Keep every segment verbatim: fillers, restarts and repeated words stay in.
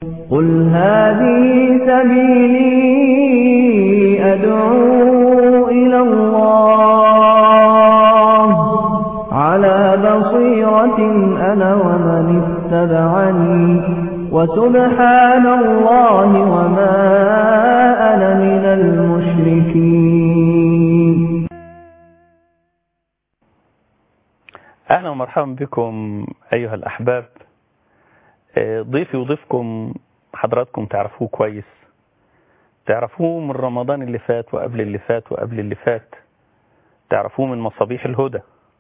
قل هذه سبيلي أدعو إلى الله على بصيرة أنا ومن اتبعني وسبحان الله وما أنا من المشركين. أهلا ومرحبا بكم أيها الأحباب. ضيفي وضيفكم حضراتكم تعرفوه كويس، تعرفوه من رمضان اللي فات وقبل اللي فات وقبل اللي فات، تعرفوه من مصابيح الهدى.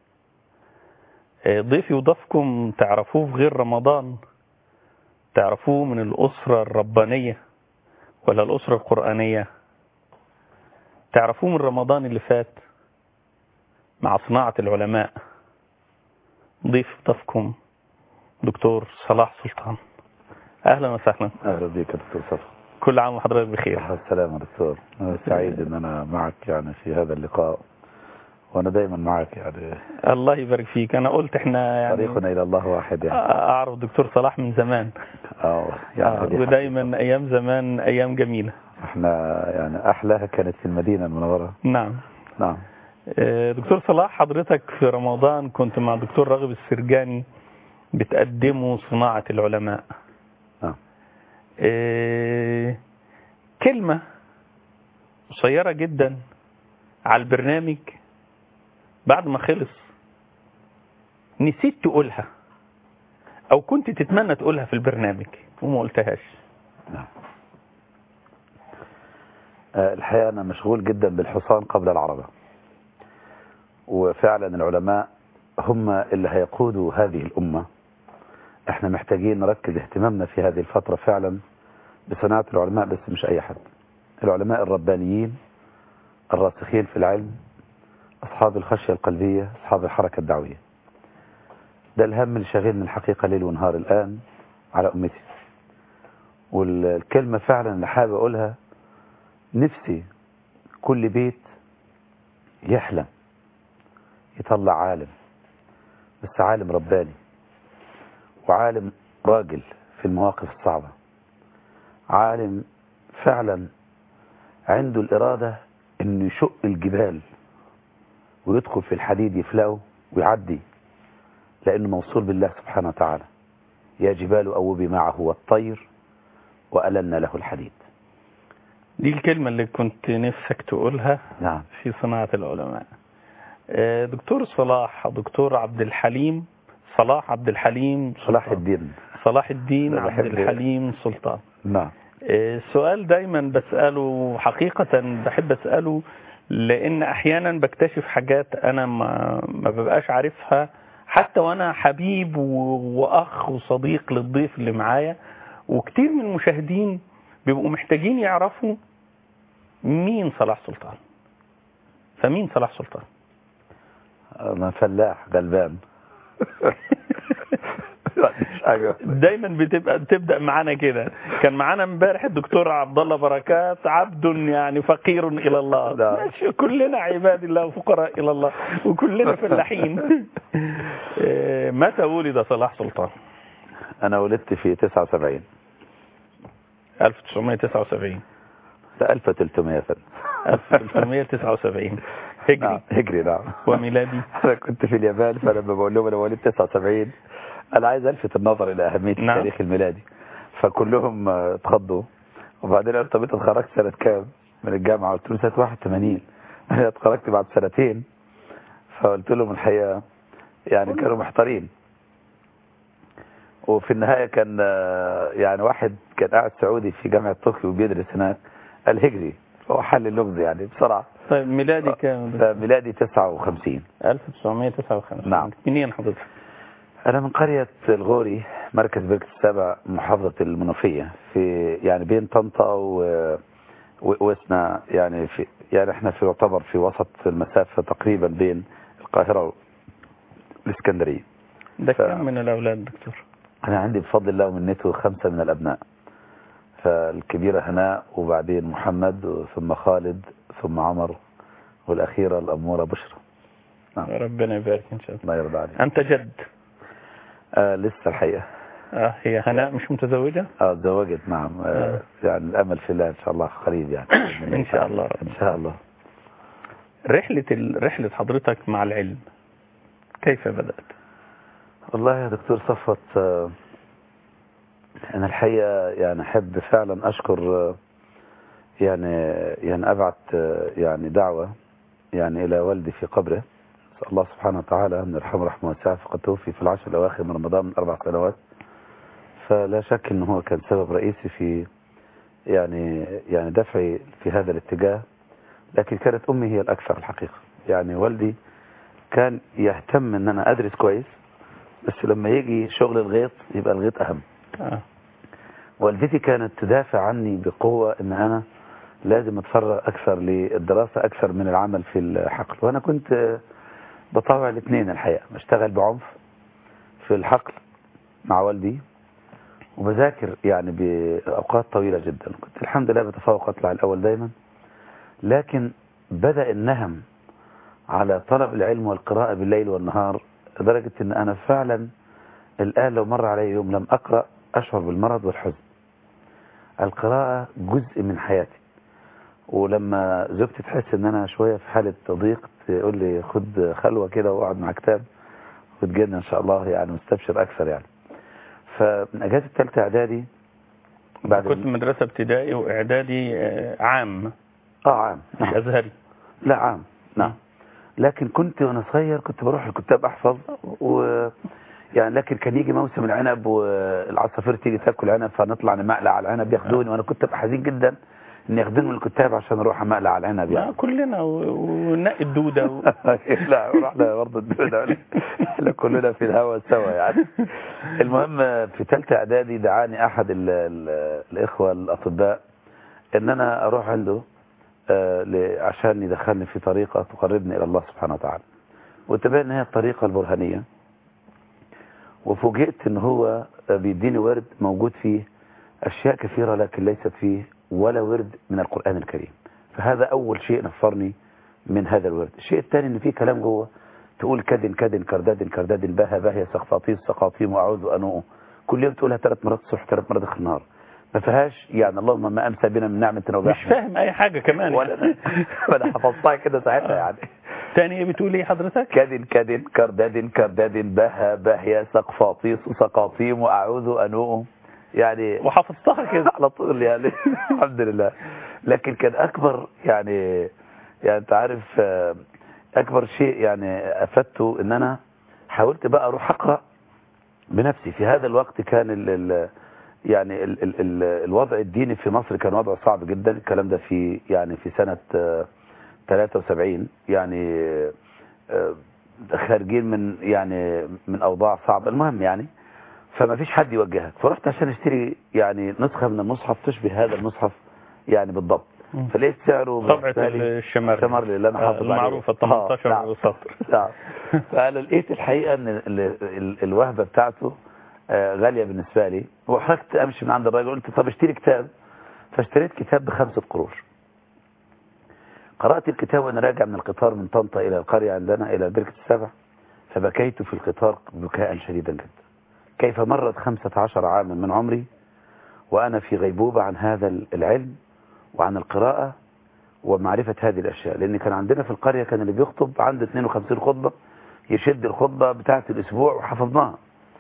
ضيفي وضيفكم تعرفوه في غير رمضان، تعرفوه من الأسرة الربانية ولا الأسرة القرآنية، تعرفوه من رمضان اللي فات مع صناعة العلماء. ضيف ضيفكم دكتور صلاح سلطان. أهلا وسهلا. أهلا بك دكتور صفا. كل عام وحضرتك بخير. السلام دكتور، أنا سعيد أن أنا معك يعني في هذا اللقاء، وأنا دايما معك يعني. الله يبارك فيك. أنا قلت إحنا يعني طريقنا إلى الله واحد يعني. أعرف دكتور صلاح من زمان. اه يعني آه ودايما أيام زمان أيام جميلة. احنا يعني أحلاها كانت في المدينة المنورة. نعم نعم. دكتور صلاح، حضرتك في رمضان كنت مع دكتور راغب السرجاني بتقدموا صناعة العلماء. نعم. اه كلمة قصيرة جدا على البرنامج بعد ما خلص نسيت تقولها او كنت تتمنى تقولها في البرنامج وما قلتهاش. نعم. أه الحقيقة أنا مشغول جدا بالحصان قبل العربة، وفعلا العلماء هم اللي هيقودوا هذه الأمة. احنا محتاجين نركز اهتمامنا في هذه الفترة فعلا بصناعة العلماء، بس مش أي حد. العلماء الربانيين الراسخين في العلم، أصحاب الخشية القلبية، أصحاب الحركة الدعوية. ده الهم اللي شاغلني الحقيقة ليل ونهار الآن على أمتي. والكلمة فعلا اللي حابب أقولها، نفسي كل بيت يحلم يطلع عالم، بس عالم رباني وعالم راجل في المواقف الصعبة، عالم فعلا عنده الإرادة انه يشق الجبال ويدخل في الحديد يفلقه ويعدي، لأنه موصول بالله سبحانه وتعالى. يا جبال أوبي معه والطير وألنا له الحديد. دي الكلمة اللي كنت نفسك تقولها. نعم. في صناعة العلماء. دكتور صلاح، دكتور عبد الحليم صلاح عبد الحليم صلاح الدين صلاح الدين عبد الحليم سلطان. نعم. السؤال دايما بسأله، حقيقة بحب أسأله، لأن أحيانا بكتشف حاجات أنا ما, ما ببقاش عارفها، حتى وأنا حبيب وأخ وصديق للضيف اللي معايا. وكتير من المشاهدين بيبقوا محتاجين يعرفوا مين صلاح سلطان. فمين صلاح سلطان؟ أنا فلاح غلبان. دايما بتبقى بتبدا معانا كده. كان معانا امبارح الدكتور عبد الله بركات، عبد يعني فقير الى الله. ماشي، كلنا عباد الله وفقراء الى الله وكلنا فلاحين. متى ولد صلاح سلطان؟ انا ولدت في تسعة وسبعين. ألف وتسعمائة وتسعة وسبعين. لا ألف وثلاثمائة فن. ألف وثلاثمائة وتسعة وسبعين هجري. نعم. هجري. نعم. وميلادي انا كنت في اليابان، فلما بقول لهم انا ولدت تسعة وسبعين انا عايز الفت النظر الى اهميه نعم. التاريخ الميلادي، فكلهم اتخضوا. وبعدين قالوا طب انت اتخرجت سنه كام من الجامعه؟ قلت له سنه واحد وثمانين. انا اتخرجت بعد سنتين. فقلت لهم الحقيقه يعني كانوا محتارين. وفي النهايه كان يعني واحد كان قاعد سعودي في جامعه طوكيو وبيدرس هناك قال هجري، هو حل اللغز يعني بسرعه. طيب ميلادي كام؟ ميلادي تسعة وخمسين. ألف وتسعمائة وتسعة وخمسين. نعم. منين حضرتك؟ أنا من قرية الغوري، مركز بركة السبع، محافظة المنوفية، في يعني بين طنطا ووسنا، يعني في يعني احنا في يعتبر في وسط المسافة تقريبا بين القاهرة والإسكندرية. ده ف... كم من الأولاد دكتور؟ أنا عندي بفضل الله ومنته خمسة من الأبناء. فالكبيرة هناء، وبعدين محمد، ثم خالد، ثم عمر، والأخيرة الأمورة بشرى. نعم. ربنا يبارك إن شاء الله. الله يرضى عليك. أنت جد؟ آه لسه الحقيقة. آه هي هناء مش متزوجة؟ اه تزوجت نعم. آه يعني الامل في الله ان شاء الله قريب يعني. ان شاء الله. ان شاء الله. رحلة ال... رحلة حضرتك مع العلم كيف بدأت؟ والله يا دكتور صفوت، آه انا الحقيقة يعني احب فعلا اشكر، آه يعني يعني ابعت آه يعني دعوة يعني الى والدي في قبره. نسأل الله سبحانه وتعالى ان يرحمه رحمه واسعة، فقد توفي في العشر الاواخر من رمضان من اربع سنوات. فلا شك ان هو كان سبب رئيسي في يعني يعني دفعي في هذا الاتجاه. لكن كانت امي هي الاكثر الحقيقة. يعني والدي كان يهتم ان انا ادرس كويس، بس لما يجي شغل الغيط يبقى الغيط اهم. آه. والدتي كانت تدافع عني بقوة ان انا لازم اتفرغ اكثر للدراسة اكثر من العمل في الحقل. وانا كنت بطاوع الاثنين الحقيقة، بشتغل بعنف في الحقل مع والدي وبذاكر يعني بأوقات طويلة جدا. كنت الحمد لله بتفوق أطلع الأول دايما. لكن بدأ النهم على طلب العلم والقراءة بالليل والنهار لدرجة أن أنا فعلا الآن لو مر علي يوم لم أقرأ أشعر بالمرض والحزن. القراءة جزء من حياتي. ولما زوجتي تحس أن أنا شوية في حالة ضيق تقول لي خد خلوة كده واقعد مع كتاب وتجينا إن شاء الله يعني مستبشر أكثر يعني. فمن أجازة ثالثة إعدادي بعد كنت مدرسة ابتدائي وإعدادي عام. آه عام مش نعم. أزهري. لا عام نعم. لكن كنت وأنا صغير كنت بروح الكتاب أحفظ و يعني لكن كان يجي موسم العنب والعصافير تيجي تاكل عنب فنطلع نمقلع على العنب ياخدوني. وأنا كنت حزين جدا إن ياخدوني من الكتاب عشان أروح أمقلع على العنب يعني. كلنا ونقي الدودة و... لا رحنا برضه الدودة احنا كلنا في الهوا سوا يعني. المهم في ثالثه اعدادي دعاني احد ال ال الاخوه الاطباء ان انا اروح عنده آه عشان يدخلني في طريقه تقربني الى الله سبحانه وتعالى. وتبين ان هي الطريقه البرهانيه. وفوجئت ان هو بيديني ورد موجود فيه اشياء كثيره لكن ليست فيه ولا ورد من القران الكريم. فهذا اول شيء نفرني من هذا الورد. الشيء الثاني ان فيه كلام جوه تقول كدن كدن كرداد كرداد بها باهية سقفاطيس سقاطيم وأعوذ أنوء. كل يوم تقولها ثلاث مرات الصبح ثلاث مرات آخر النهار. ما فيهاش يعني اللهم ما أمسى بنا من نعمة وبحمد. مش فاهم أي حاجة كمان ولا أنا ولا حفظتها كده ساعتها يعني. تاني بتقول إيه حضرتك؟ كدن كدن كرداد كرداد بها باهية سقفاطيس سقاطيم وأعوذ أنوء يعني. وحفظتها كده على طول يعني الحمد لله. لكن كان أكبر يعني يعني أنت عارف أكبر شيء يعني أفدته إن أنا حاولت بقى أروح أقرأ بنفسي. في هذا الوقت كان ال ال يعني ال ال ال الوضع الديني في مصر كان وضع صعب جدا. الكلام ده في يعني في سنة ثلاثة وسبعين يعني خارجين من يعني من أوضاع صعبة. المهم يعني فما فيش حد يوجهك. فرحت عشان اشتري يعني نسخة من المصحف تشبه هذا المصحف يعني بالضبط. فلقيت سعره طبعة الشمر الشمر اللي انا حافظ عليه المعروفة ثمانية عشر سطر. فقال لقيت الحقيقة ان الوهبة بتاعته غالية بالنسبة لي. وحركت امشي من عند الراجل قلت طب اشتري كتاب. فاشتريت كتاب بخمسة قروش. قرأت الكتاب وانا راجع من القطار من طنطا الى القرية عندنا الى بركة السبع. فبكيت في القطار بكاء شديدا جدا. كيف مرت خمسة عشر عاما من عمري وانا في غيبوبة عن هذا العلم وعن القراءة ومعرفة هذه الأشياء. لأن كان عندنا في القرية كان اللي بيخطب عنده اثنين وخمسين خطبة يشد الخطبة بتاعة الأسبوع وحفظناها.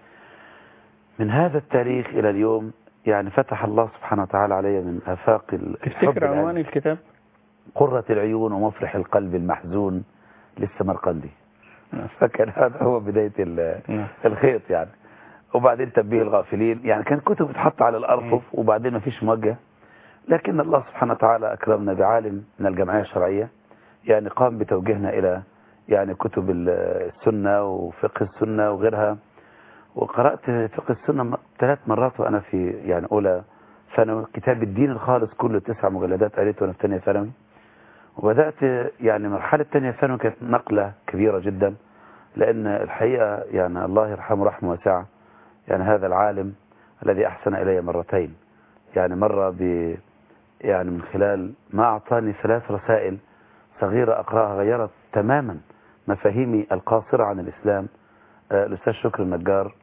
من هذا التاريخ إلى اليوم يعني فتح الله سبحانه وتعالى علي من آفاق الحب. تفتكر عنوان الكتاب؟ قرة العيون ومفرح القلب المحزون للسمرقندي. فكان هذا هو بداية الخيط يعني. وبعدين تنبيه الغافلين يعني كان كتب بتحط على الأرفف وبعدين ما فيش موجه. لكن الله سبحانه وتعالى أكرمنا بعالم من الجمعية الشرعية يعني قام بتوجيهنا إلى يعني كتب السنة وفقه السنة وغيرها. وقرأت فقه السنة ثلاث مرات وأنا في يعني أولى ثانوي. كتاب الدين الخالص كله تسع مجلدات قريته وأنا في ثانية ثانوي. وبدأت يعني مرحلة ثانية ثانوي كانت نقلة كبيرة جدا. لأن الحقيقة يعني الله يرحمه رحمه واسعة يعني هذا العالم الذي أحسن إلي مرتين. يعني مرة ب يعني من خلال ما أعطاني ثلاث رسائل صغيرة أقرأها غيرت تماما مفاهيمي القاصرة عن الإسلام. الأستاذ شكر النجار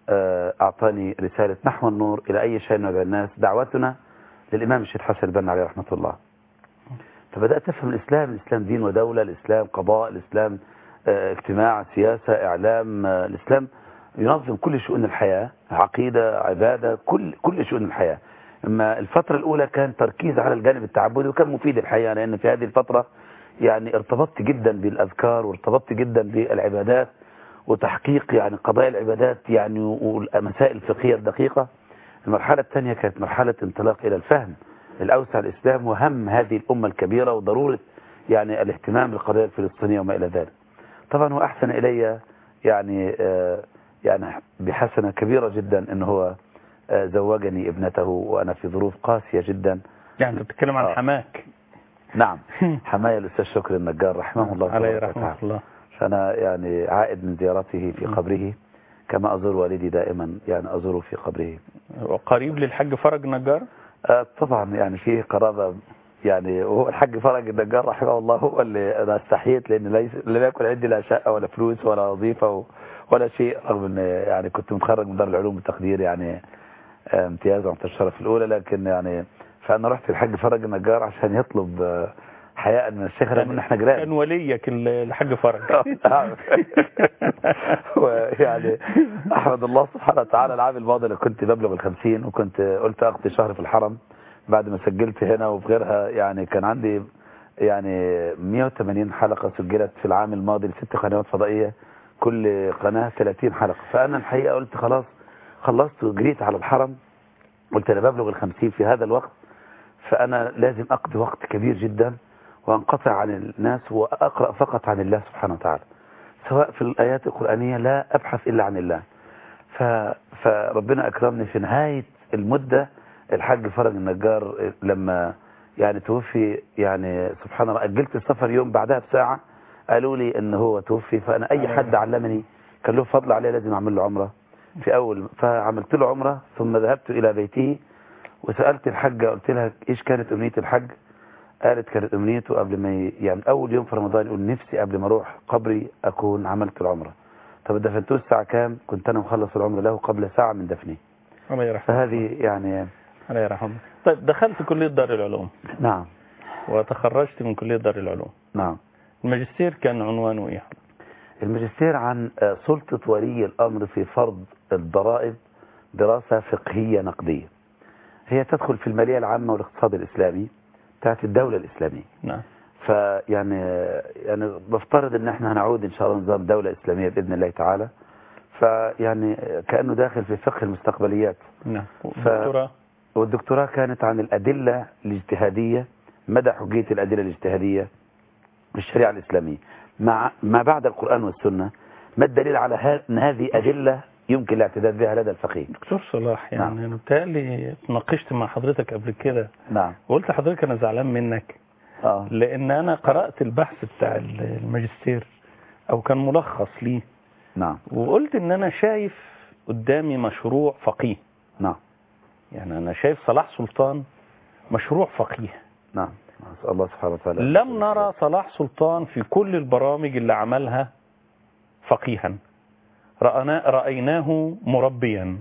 أعطاني رسالة نحو النور إلى أي شيء ندعو الناس، دعوتنا للإمام الشيخ حسن البنا عليه رحمة الله. فبدأت أفهم الإسلام، الإسلام دين ودولة، الإسلام قضاء، الإسلام اجتماع، سياسة، إعلام، الإسلام ينظم كل شؤون الحياة، عقيدة، عبادة، كل كل شؤون الحياة. أما الفترة الأولى كان تركيز على الجانب التعبدي، وكان مفيد الحقيقة، لأن في هذه الفترة يعني ارتبطت جدا بالأذكار، وارتبطت جدا بالعبادات وتحقيق يعني قضايا العبادات يعني والمسائل الفقهية الدقيقة. المرحلة الثانية كانت مرحلة انطلاق إلى الفهم الأوسع الإسلام وهم هذه الأمة الكبيرة وضرورة يعني الاهتمام بالقضايا الفلسطينية وما إلى ذلك. طبعا هو أحسن إلي يعني آه يعني بحسنة كبيرة جدا إن هو آه زوجني ابنته وأنا في ظروف قاسية جدا. يعني أنت بتتكلم عن آه. حماك. نعم، حماية الأستاذ شكري النجار رحمه الله عليه رحمه الله. فأنا يعني عائد من زيارته في قبره كما أزور والدي دائما، يعني أزوره في قبره. وقريب للحاج فرج النجار؟ آه طبعا يعني فيه قرابة، يعني وهو الحاج فرج النجار رحمه الله هو اللي أنا استحييت، لأن ليس لم يكن عندي لا شقة ولا فلوس ولا وظيفة ولا شيء، رغم أن يعني كنت متخرج من دار العلوم بتقدير يعني امتياز وعمت الشرف الأولى، لكن يعني فأنا رحت الحاج فرج النجار عشان يطلب حياء من الشيخ رغم ان احنا جيران. كان وليك الحاج فرج. ويعني احمد الله سبحانه وتعالى العام الماضي اللي كنت ببلغ الخمسين، وكنت قلت اقضي شهر في الحرم بعد ما سجلت هنا وفي غيرها، يعني كان عندي يعني مئة وثمانين حلقة سجلت في العام الماضي لست قنوات فضائية، كل قناة ثلاثين حلقة. فأنا الحقيقة قلت خلاص خلصت وجريت على الحرم، قلت أنا ببلغ الخمسين في هذا الوقت، فأنا لازم أقضي وقت كبير جدا وانقطع عن الناس وأقرأ فقط عن الله سبحانه وتعالى، سواء في الآيات القرآنية لا أبحث إلا عن الله. ف... فربنا أكرمني في نهاية المدة الحاج فرج النجار لما يعني توفي، يعني سبحان الله أجلت السفر يوم بعدها بساعة قالوا لي إن هو توفي. فأنا أي حد علمني كان له فضل عليه لازم أعمل له عمرة في أول، فعملت له عمرة ثم ذهبت إلى بيته وسألت الحاجة قلت لها إيش كانت أمنية الحج؟ قالت كانت أمنيته قبل ما ي... يعني أول يوم في رمضان يقول نفسي قبل ما أروح قبري أكون عملت العمرة. طب دفنتوه الساعة كام؟ كنت أنا مخلص العمرة له قبل ساعة من دفنه. الله يرحمه. فهذه يعني الله يرحمه. طيب دخلت كلية دار العلوم. نعم. وتخرجت من كلية دار العلوم. نعم. الماجستير كان عنوانه إيه؟ الماجستير عن سلطة ولي الأمر في فرض الضرائب، دراسة فقهية نقدية، هي تدخل في المالية العامة والاقتصاد الإسلامي بتاعت الدولة الإسلامية. نعم. فيعني يعني بفترض ان احنا هنعود ان شاء الله نظام دولة إسلامية بإذن الله تعالى، فيعني كأنه داخل في فقه المستقبليات. نعم. والدكتوراه ف... والدكتوراه كانت عن الأدلة الاجتهادية، مدى حجية الأدلة الاجتهادية في الشريعة الإسلامية مع ما بعد القرآن والسنة، ما الدليل على ان هذه أدلة يمكن الاعتداد بها لدى الفقيه. دكتور صلاح يعني نعم. انا بتهيألي ناقشت مع حضرتك قبل كده. نعم. وقلت لحضرتك انا زعلان منك. آه. لان انا قرأت البحث بتاع الماجستير او كان ملخص ليه. نعم. وقلت ان انا شايف قدامي مشروع فقيه. نعم. يعني انا شايف صلاح سلطان مشروع فقيه. نعم. أسأل الله سبحانه وتعالى. لم نرى صلاح سلطان في كل البرامج اللي عملها فقيها، رأنا رأيناه مربيا.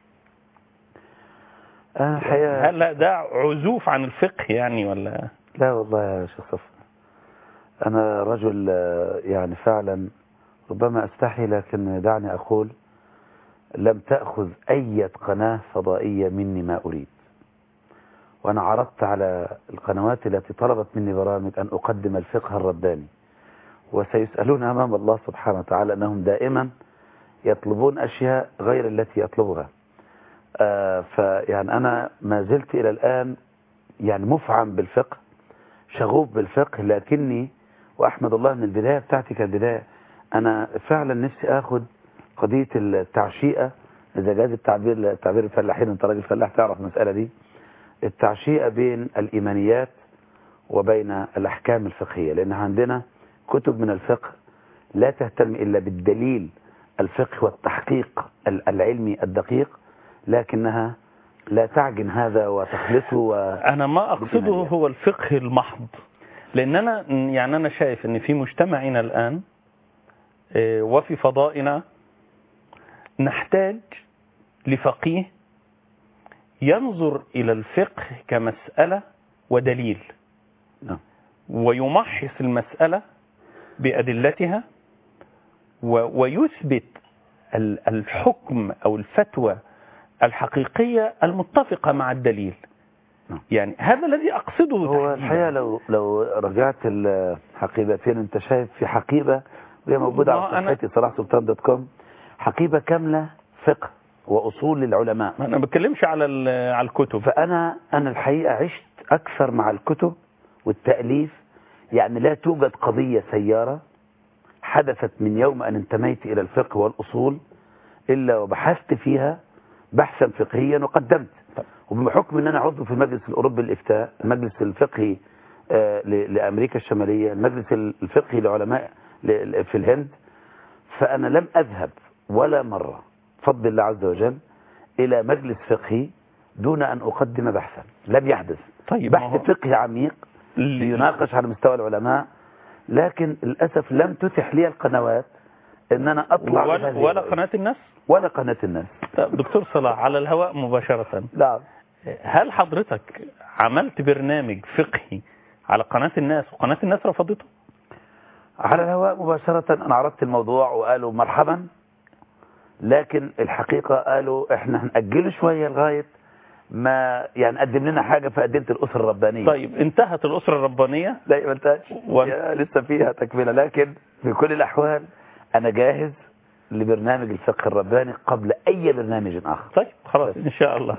آه حياة. هل ده عزوف عن الفقه يعني ولا؟ لا والله يا شيخ صف، أنا رجل يعني فعلا ربما أستحي، لكن دعني أقول لم تأخذ أي قناة فضائية مني ما أريد، وأنا عرضت على القنوات التي طلبت مني برامج أن أقدم الفقه الرباني، وسيسألون أمام الله سبحانه وتعالى أنهم دائما يطلبون أشياء غير التي يطلبها. آه فيعني أنا ما زلت إلى الآن يعني مفعم بالفقه، شغوف بالفقه، لكني وأحمد الله من البداية بتاعتي كانت بداية أنا فعلا نفسي أخذ قضية التعشيئة، إذا جاز التعبير تعبير الفلاحين، أنت راجل فلاح تعرف المسألة دي، التعشيئة بين الإيمانيات وبين الأحكام الفقهية، لأن عندنا كتب من الفقه لا تهتم إلا بالدليل الفقه والتحقيق العلمي الدقيق، لكنها لا تعجن هذا وتخلطه و... أنا ما أقصده هو الفقه المحض، لأن أنا يعني أنا شايف أن في مجتمعنا الآن وفي فضائنا نحتاج لفقيه ينظر إلى الفقه كمسألة ودليل نعم. ويمحص المسألة بأدلتها ويثبت الحكم أو الفتوى الحقيقية المتفقة مع الدليل. يعني هذا الذي أقصده. هو الحقيقة لو لو رجعت الحقيبتين أنت شايف في حقيبة وهي موجودة على صفحتي صلاح سلطان دوت كوم، حقيبة كاملة فقه وأصول للعلماء. أنا ما بتكلمش على على الكتب. فأنا أنا الحقيقة عشت أكثر مع الكتب والتأليف. يعني لا توجد قضية سيارة حدثت من يوم أن انتميت إلى الفقه والأصول إلا وبحثت فيها بحثا فقهيا وقدمت. وبحكم أن أنا عضو في المجلس الأوروبي للإفتاء، المجلس الفقهي لأمريكا الشمالية، المجلس الفقهي لعلماء في الهند، فأنا لم أذهب ولا مرة بفضل الله عز وجل إلى مجلس فقهي دون أن أقدم بحثا. لم يحدث. طيب بحث فقهي عميق يناقش على مستوى العلماء، لكن للأسف لم تتح لي القنوات ان انا اطلع ولا, ولا قناة الناس ولا قناة الناس. دكتور صلاح على الهواء مباشرة، نعم، هل حضرتك عملت برنامج فقهي على قناة الناس وقناة الناس رفضته؟ على الهواء مباشرة انا عرضت الموضوع وقالوا مرحبا، لكن الحقيقة قالوا احنا هنأجله شوية لغاية ما يعني قدم لنا حاجة، فقدمت الأسرة الربانية. طيب انتهت الأسرة الربانية؟ لا ما انتهتش و... لسه فيها تكملة، لكن في كل الأحوال أنا جاهز لبرنامج الفقه الرباني قبل أي برنامج آخر. طيب خلاص إن شاء الله.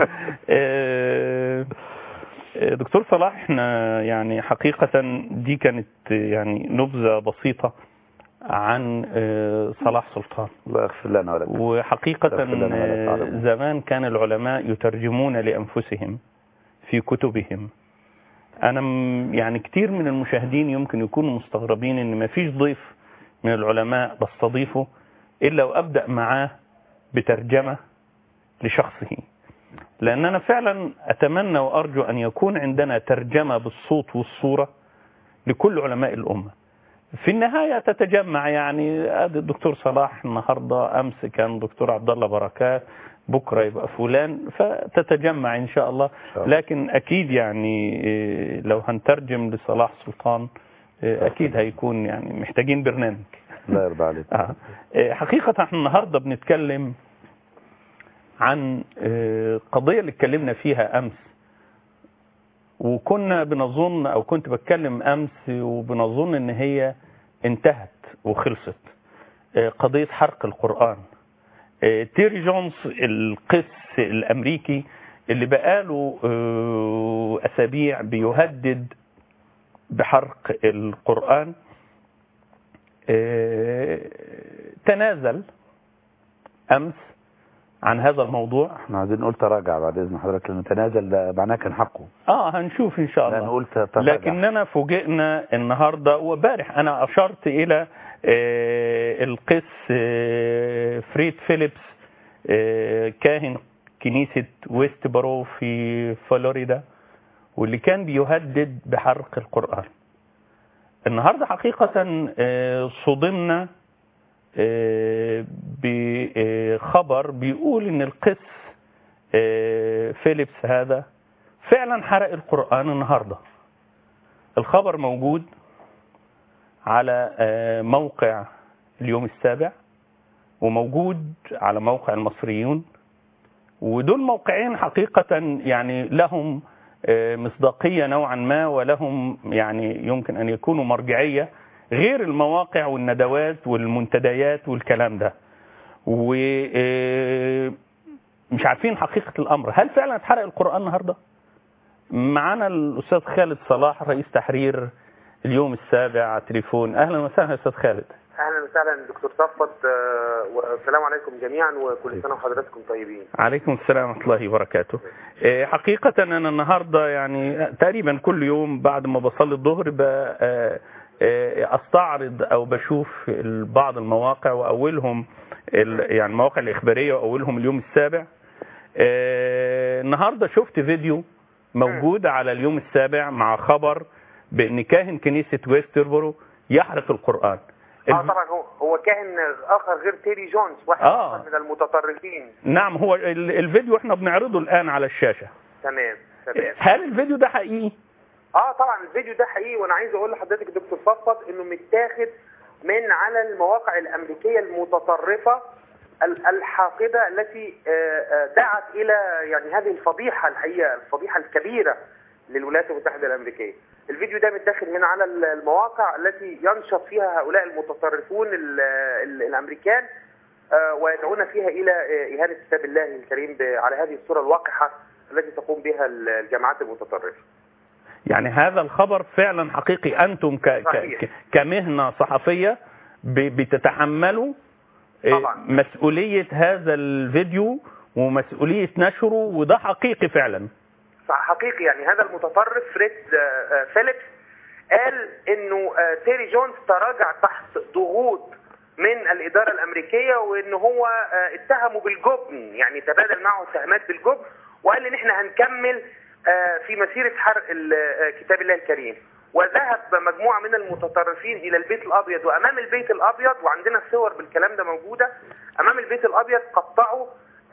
دكتور صلاح، احنا يعني حقيقة دي كانت يعني نبذة بسيطة عن صلاح سلطان. الله يغفر لنا ولك. وحقيقة زمان كان العلماء يترجمون لأنفسهم في كتبهم. أنا يعني كتير من المشاهدين يمكن يكونوا مستغربين إن ما فيش ضيف من العلماء بستضيفه إلا وأبدأ معاه بترجمة لشخصه، لأن أنا فعلا أتمنى وأرجو أن يكون عندنا ترجمة بالصوت والصورة لكل علماء الأمة. في النهاية تتجمع، يعني ادي الدكتور صلاح النهاردة، أمس كان دكتور عبد الله بركات، بكرة يبقى فلان، فتتجمع إن شاء الله. لكن أكيد يعني لو هنترجم لصلاح سلطان أكيد هيكون يعني محتاجين برنامج. الله يرضى عليك. آه. حقيقة احنا النهاردة بنتكلم عن قضية اللي اتكلمنا فيها أمس، وكنا بنظن أو كنت بتكلم أمس وبنظن إن هي انتهت وخلصت، قضية حرق القرآن. تيري جونز القس الأمريكي اللي بقاله أسابيع بيهدد بحرق القرآن تنازل أمس عن هذا الموضوع. احنا عايزين نقول تراجع بعد اذن حضرتك، لانه تنازل ده معناه كان حقه. اه هنشوف ان شاء الله. انا قلت تراجع. لكننا فوجئنا النهارده وبارح انا اشرت الى آه القس آه فريد فيليبس آه كاهن كنيسة ويست برو في فلوريدا، واللي كان بيهدد بحرق القرآن. النهارده حقيقة آه صدمنا بخبر بيقول ان القس فيليبس هذا فعلا حرق القرآن النهاردة. الخبر موجود على موقع اليوم السابع وموجود على موقع المصريون، ودول موقعين حقيقة يعني لهم مصداقية نوعا ما، ولهم يعني يمكن ان يكونوا مرجعية غير المواقع والندوات والمنتديات والكلام ده. ومش عارفين حقيقة الأمر، هل فعلا اتحرق القرآن النهاردة؟ معنا الأستاذ خالد صلاح رئيس تحرير اليوم السابع على التليفون. أهلا وسهلا أستاذ خالد. أهلا وسهلا دكتور صفوت، والسلام عليكم جميعا وكل سنة وحضراتكم طيبين. عليكم السلام ورحمة الله وبركاته. حقيقة أنا النهاردة يعني تقريبا كل يوم بعد ما بصلي الظهر بقى استعرض او بشوف بعض المواقع، واولهم يعني المواقع الاخباريه، واولهم اليوم السابع. النهارده شفت فيديو موجود على اليوم السابع مع خبر بان كاهن كنيسه ويستربرو يحرق القرآن. اه طبعا هو هو كاهن اخر غير تيري جونز، واحد آه. آخر من المتطرفين. نعم، هو ال- الفيديو احنا بنعرضه الآن على الشاشة. تمام تمام. هل الفيديو ده حقيقي؟ اه طبعا الفيديو ده حقيقي، وانا عايز اقول لحضرتك يا دكتور صفوت انه متاخد من على المواقع الامريكيه المتطرفه ال- الحاقده التي آه، آه، دعت الى يعني هذه الفضيحه، الحقيقه الفضيحه الكبيره للولايات المتحده الامريكيه. الفيديو ده متاخد من على ال- المواقع التي ينشط فيها هؤلاء المتطرفون ال- ال- الامريكان، آه، ويدعون فيها الى آه، اهانه كتاب الله الكريم ب- على هذه الصوره الوقحه التي تقوم بها ال- الجماعات المتطرفه. يعني هذا الخبر فعلا حقيقي، أنتم ك... ك... كمهنة صحفية ب... بتتحملوا طبعا. مسؤولية هذا الفيديو ومسؤولية نشره، وده حقيقي فعلا. حقيقي يعني هذا المتطرف فريد فيليبس قال انه تيري جونز تراجع تحت ضغوط من الاداره الامريكيه، وان هو اتهمه بالجبن، يعني تبادل معه اتهامات بالجبن، وقال ان احنا هنكمل في مسيره حرق كتاب الله الكريم. وذهب مجموعه من المتطرفين الى البيت الابيض، وامام البيت الابيض، وعندنا صور بالكلام ده موجوده، امام البيت الابيض قطعوا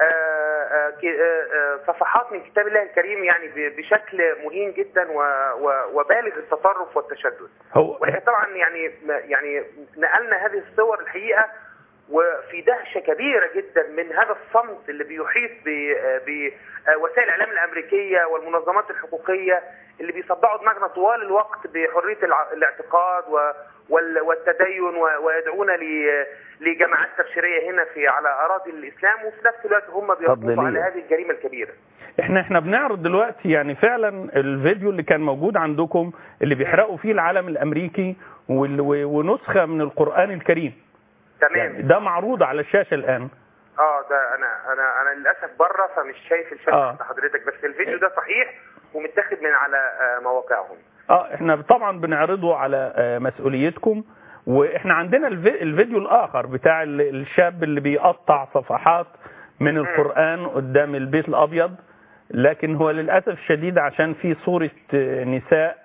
صفحات من كتاب الله الكريم يعني بشكل مهين جدا وبالغ التطرف والتشدد. واحنا طبعا يعني يعني نقلنا هذه الصور الحقيقه وفي دهشه كبيره جدا من هذا الصمت اللي بيحيط بوسائل الاعلام الامريكيه والمنظمات الحقوقيه اللي بيصدعوا دماغنا طوال الوقت بحريه الاعتقاد والتدين، ويدعونا لجماعات تبشيريه هنا في على اراضي الاسلام، وفي نفس الوقت هم بيرفضوا على هذه الجريمه الكبيره. احنا احنا بنعرض دلوقتي يعني فعلا الفيديو اللي كان موجود عندكم اللي بيحرقوا فيه العلم الامريكي ونسخه من القران الكريم. تمام. يعني ده معروض على الشاشه الان. اه ده انا انا انا للاسف بره فمش شايف الشاشه آه. حضرتك، بس الفيديو ده صحيح ومتاخد من على مواقعهم. اه احنا طبعا بنعرضه على مسؤوليتكم، واحنا عندنا الفيديو الاخر بتاع الشاب اللي بيقطع صفحات من القرآن قدام البيت الابيض، لكن هو للاسف الشديد عشان في صورة نساء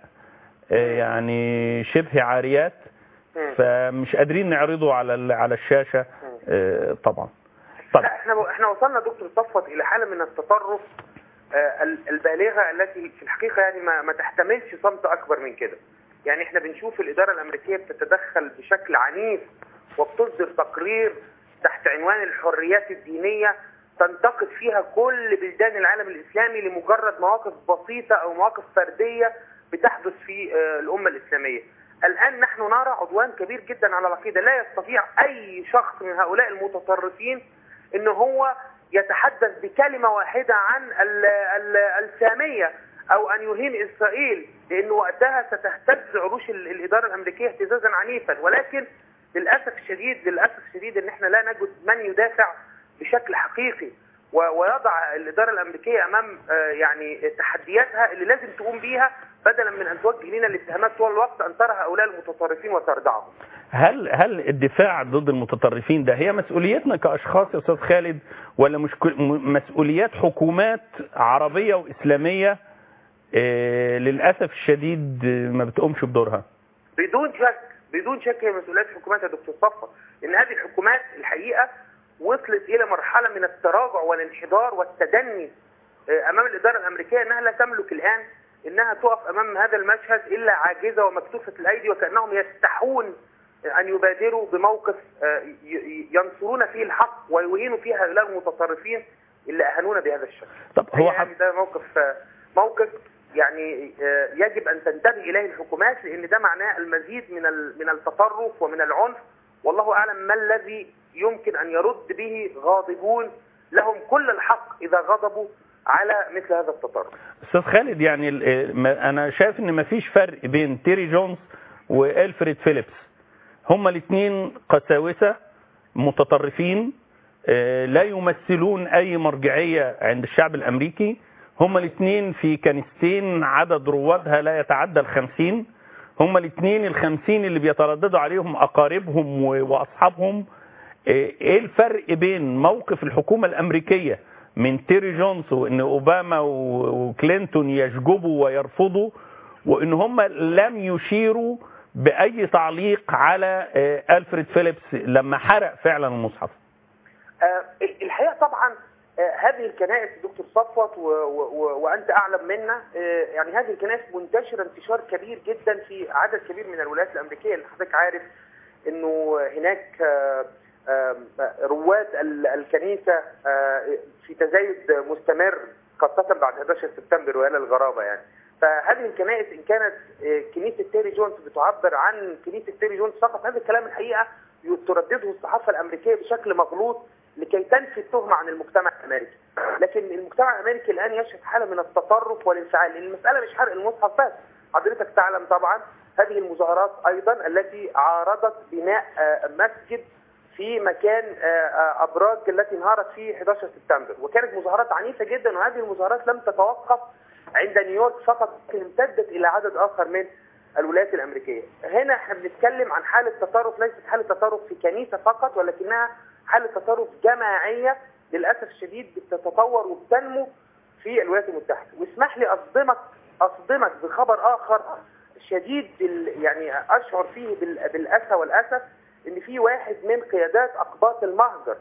يعني شبه عاريات فمش قادرين نعرضه على على الشاشة طبعا. طب احنا احنا وصلنا دكتور صفوت الى حالة من التطرف البالغة التي في الحقيقة يعني ما, ما تحتملش صمت اكبر من كده. يعني احنا بنشوف الادارة الامريكية بتتدخل بشكل عنيف وبتصدر تقرير تحت عنوان الحريات الدينية تنتقد فيها كل بلدان العالم الاسلامي لمجرد مواقف بسيطة او مواقف فردية بتحدث في الامة الاسلامية. الان نحن نرى عدوان كبير جدا على العقيدة، لا يستطيع اي شخص من هؤلاء المتطرفين ان هو يتحدث بكلمة واحدة عن السامية او ان يهين اسرائيل، لان وقتها ستهتز عروش الادارة الامريكية اهتزازا عنيفا. ولكن للاسف الشديد للاسف الشديد ان احنا لا نجد من يدافع بشكل حقيقي ويضع الادارة الامريكية امام يعني تحدياتها اللي لازم تقوم بيها، بدلا من ان توجه لنا الاتهامات طول الوقت ان ترى هؤلاء المتطرفين وتردعهم. هل هل الدفاع ضد المتطرفين ده هي مسؤوليتنا كاشخاص يا استاذ خالد، ولا مش مسؤوليات حكومات عربيه واسلاميه آه للاسف الشديد ما بتقومش بدورها؟ بدون شك بدون شك هي مسؤوليات الحكومات يا دكتور صفا، ان هذه الحكومات الحقيقه وصلت الى مرحله من التراجع والانحدار والتدني آه امام الاداره الامريكيه، انها لا تملك الان انها تقف امام هذا المشهد الا عاجزه ومكتوفه الايدي، وكانهم يستحون ان يبادروا بموقف ينصرون فيه الحق ويهينوا فيه هؤلاء المتطرفين اللي اهانونا بهذا الشكل. طب هو يعني ده موقف موقف يعني يجب ان تنتبه اليه الحكومات، لان ده معناه المزيد من من التطرف ومن العنف، والله اعلم ما الذي يمكن ان يرد به غاضبون لهم كل الحق اذا غضبوا على مثل هذا التطرف. استاذ خالد، يعني انا شايف ان مفيش فرق بين تيري جونز والفريد فيليبس، هما الاثنين قساوسة متطرفين لا يمثلون اي مرجعية عند الشعب الامريكي، هما الاثنين في كنيستين عدد روادها لا يتعدى الخمسين، هما الاثنين الخمسين اللي بيترددوا عليهم اقاربهم واصحابهم. ايه الفرق بين موقف الحكومة الامريكية من تيري جونز وان اوباما وكلينتون يشجبوا ويرفضوا، وان هم لم يشيروا بأي تعليق على ألفريد فيليبس لما حرق فعلا المصحف؟ آه الحقيقة طبعا آه هذه الكنائس دكتور صفوت وأنت أعلم منا، آه يعني هذه الكنائس منتشرة انتشار كبير جدا في عدد كبير من الولايات الأمريكية، اللي حضرتك عارف أنه هناك آه آه رواد الكنيسة آه في تزايد مستمر خاصة بعد أحد عشر سبتمبر وإلى الغرابة يعني. فهذه الكنائس إن كانت كنيسة تيري جونز بتعبر عن كنيسة تيري جونز فقط، هذا الكلام الحقيقة تردده الصحافة الأمريكية بشكل مغلوط لكي تنفي التهمة عن المجتمع الأمريكي. لكن المجتمع الأمريكي الآن يشهد حالة من التطرف والانفعال. المسألة مش حرق المصحف بس، حضرتك تعلم طبعا هذه المظاهرات أيضا التي عارضت بناء مسجد في مكان أبراج التي انهارت في أحد عشر سبتمبر، وكانت مظاهرات عنيفة جدا، وهذه المظاهرات لم تتوقف عند نيويورك فقط، امتدت إلى عدد آخر من الولايات الأمريكية. هنا احنا بنتكلم عن حالة تطرف، ليست حالة تطرف في كنيسة فقط، ولكنها حالة تطرف جماعية للأسف الشديد بتتطور وبتنمو في الولايات المتحدة. واسمح لي أصدمك أصدمك بخبر آخر شديد يعني أشعر فيه بالأسى والأسف، إن في واحد من قيادات أقباط المهجر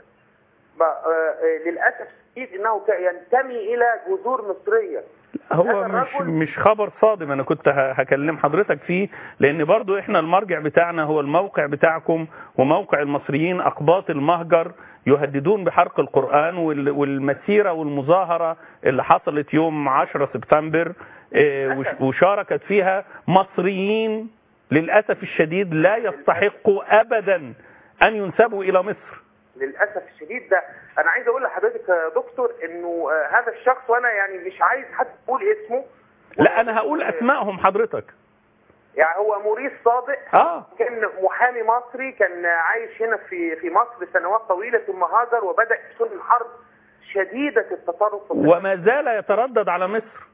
للأسف الشديد إنه ينتمي إلى جذور مصرية. هو مش مش خبر صادم، انا كنت هكلم حضرتك فيه، لان برضو احنا المرجع بتاعنا هو الموقع بتاعكم وموقع المصريين اقباط المهجر يهددون بحرق القرآن، والمسيرة والمظاهرة اللي حصلت يوم عشرة سبتمبر وشاركت فيها مصريين للأسف الشديد لا يستحقوا ابدا ان ينسبوا الى مصر. للأسف الشديد ده أنا عايز أقول لحضرتك يا دكتور إنه هذا الشخص، وأنا يعني مش عايز حد يقول اسمه. لا أنا هقول أسمائهم حضرتك. يعني هو موريس صادق، آه. كان محامي مصري، كان عايش هنا في في مصر سنوات طويلة ثم هاجر وبدأ يكون حرب شديدة التطرف وما زال يتردد على مصر.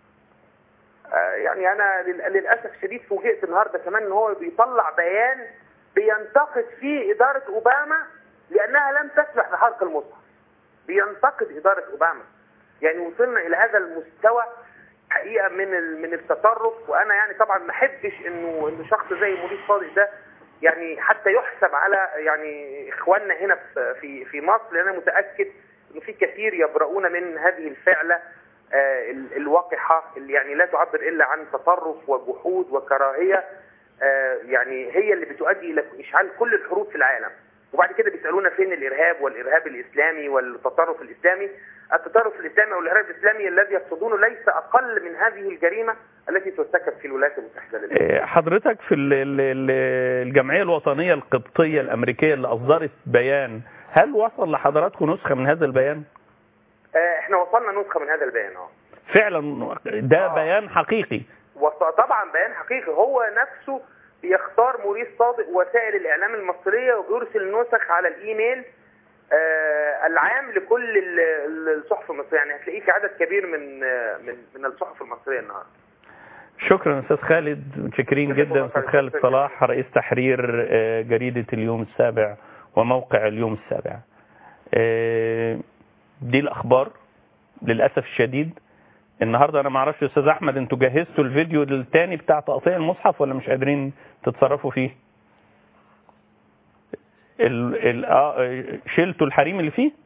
آه يعني أنا للأسف الشديد فوجئت النهاردة كمان إن هو بيطلع بيان بينتقد فيه إدارة أوباما لأنها لم تسمح بحرق المصحف. بينتقد إدارة أوباما. يعني وصلنا إلى هذا المستوى حقيقة من من التطرف. وأنا يعني طبعا ما احبش إنه إنه شخص زي موريس صادق ده يعني حتى يحسب على يعني إخواننا هنا في في مصر، لأن أنا متأكد إنه في كثير يبرؤون من هذه الفعلة آه الوقحة اللي يعني لا تعبر إلا عن تطرف وجحود وكراهية، آه يعني هي اللي بتؤدي إلى إشعال كل الحروب في العالم. وبعد كده بيسألونا فين الإرهاب والإرهاب الإسلامي والتطرف الإسلامي. التطرف الإسلامي أو الإرهاب الإسلامي الذي يقصدونه ليس أقل من هذه الجريمة التي ترتكب في الولايات المتحدة. حضرتك في الجمعية الوطنية القبطية الأمريكية اللي أصدرت بيان، هل وصل لحضراتكم نسخة من هذا البيان؟ احنا وصلنا نسخة من هذا البيان. اه فعلا ده آه. بيان حقيقي. طبعا بيان حقيقي. هو نفسه بيختار موريس صادق وسائل الإعلام المصرية وبيرسل نسخ على الإيميل آه العام لكل الصحف المصرية. يعني هتلاقيه في عدد كبير من من من الصحف المصرية النهارده. شكرا أستاذ خالد، متشكرين جدا. أستاذ خالد صلاح رئيس تحرير جريدة اليوم السابع وموقع اليوم السابع. دي الأخبار للأسف الشديد. النهاردة أنا معرفش يا أستاذ أحمد، أنتوا جهزتوا الفيديو الثاني بتاع تقطيع المصحف ولا مش قادرين تتصرفوا فيه؟ ال ال آه شلتوا الحريم اللي فيه؟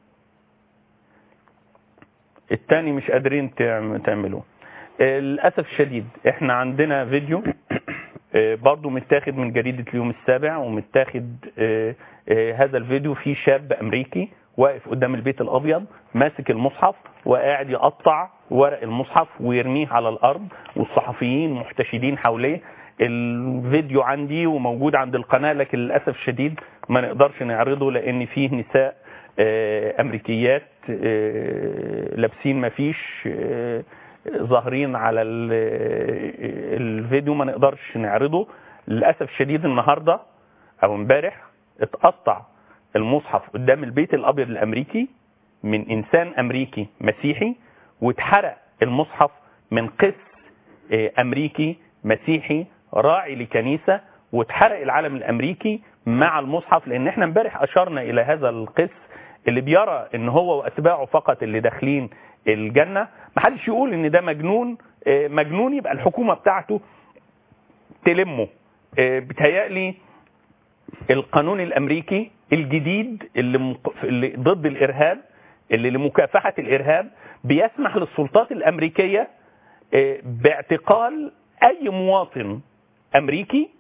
الثاني مش قادرين تعملوه. للأسف الشديد احنا عندنا فيديو برضو متاخد من جريدة اليوم السابع، ومتاخد هذا الفيديو فيه شاب أمريكي واقف قدام البيت الأبيض ماسك المصحف وقاعد يقطع ورق المصحف ويرميه على الأرض، والصحفيين محتشدين حواليه. الفيديو عندي وموجود عند القناة، لكن للأسف الشديد ما نقدرش نعرضه لأن فيه نساء أمريكيات لابسين ما فيش ظاهرين على الفيديو، ما نقدرش نعرضه للأسف الشديد. النهاردة أو امبارح اتقطع المصحف قدام البيت الأبيض الأمريكي من إنسان أمريكي مسيحي، واتحرق المصحف من قس أمريكي مسيحي راعي لكنيسة، واتحرق العلم الأمريكي مع المصحف. لأن احنا امبارح أشرنا إلى هذا القس اللي بيرى ان هو واتباعه فقط اللي داخلين الجنة. ما حدش يقول ان ده مجنون. مجنون يبقى الحكومة بتاعته تلمه، بتهيألي القانون الأمريكي الجديد اللي, مق... اللي ضد الإرهاب، اللي لمكافحة الإرهاب، بيسمح للسلطات الأمريكية باعتقال أي مواطن أمريكي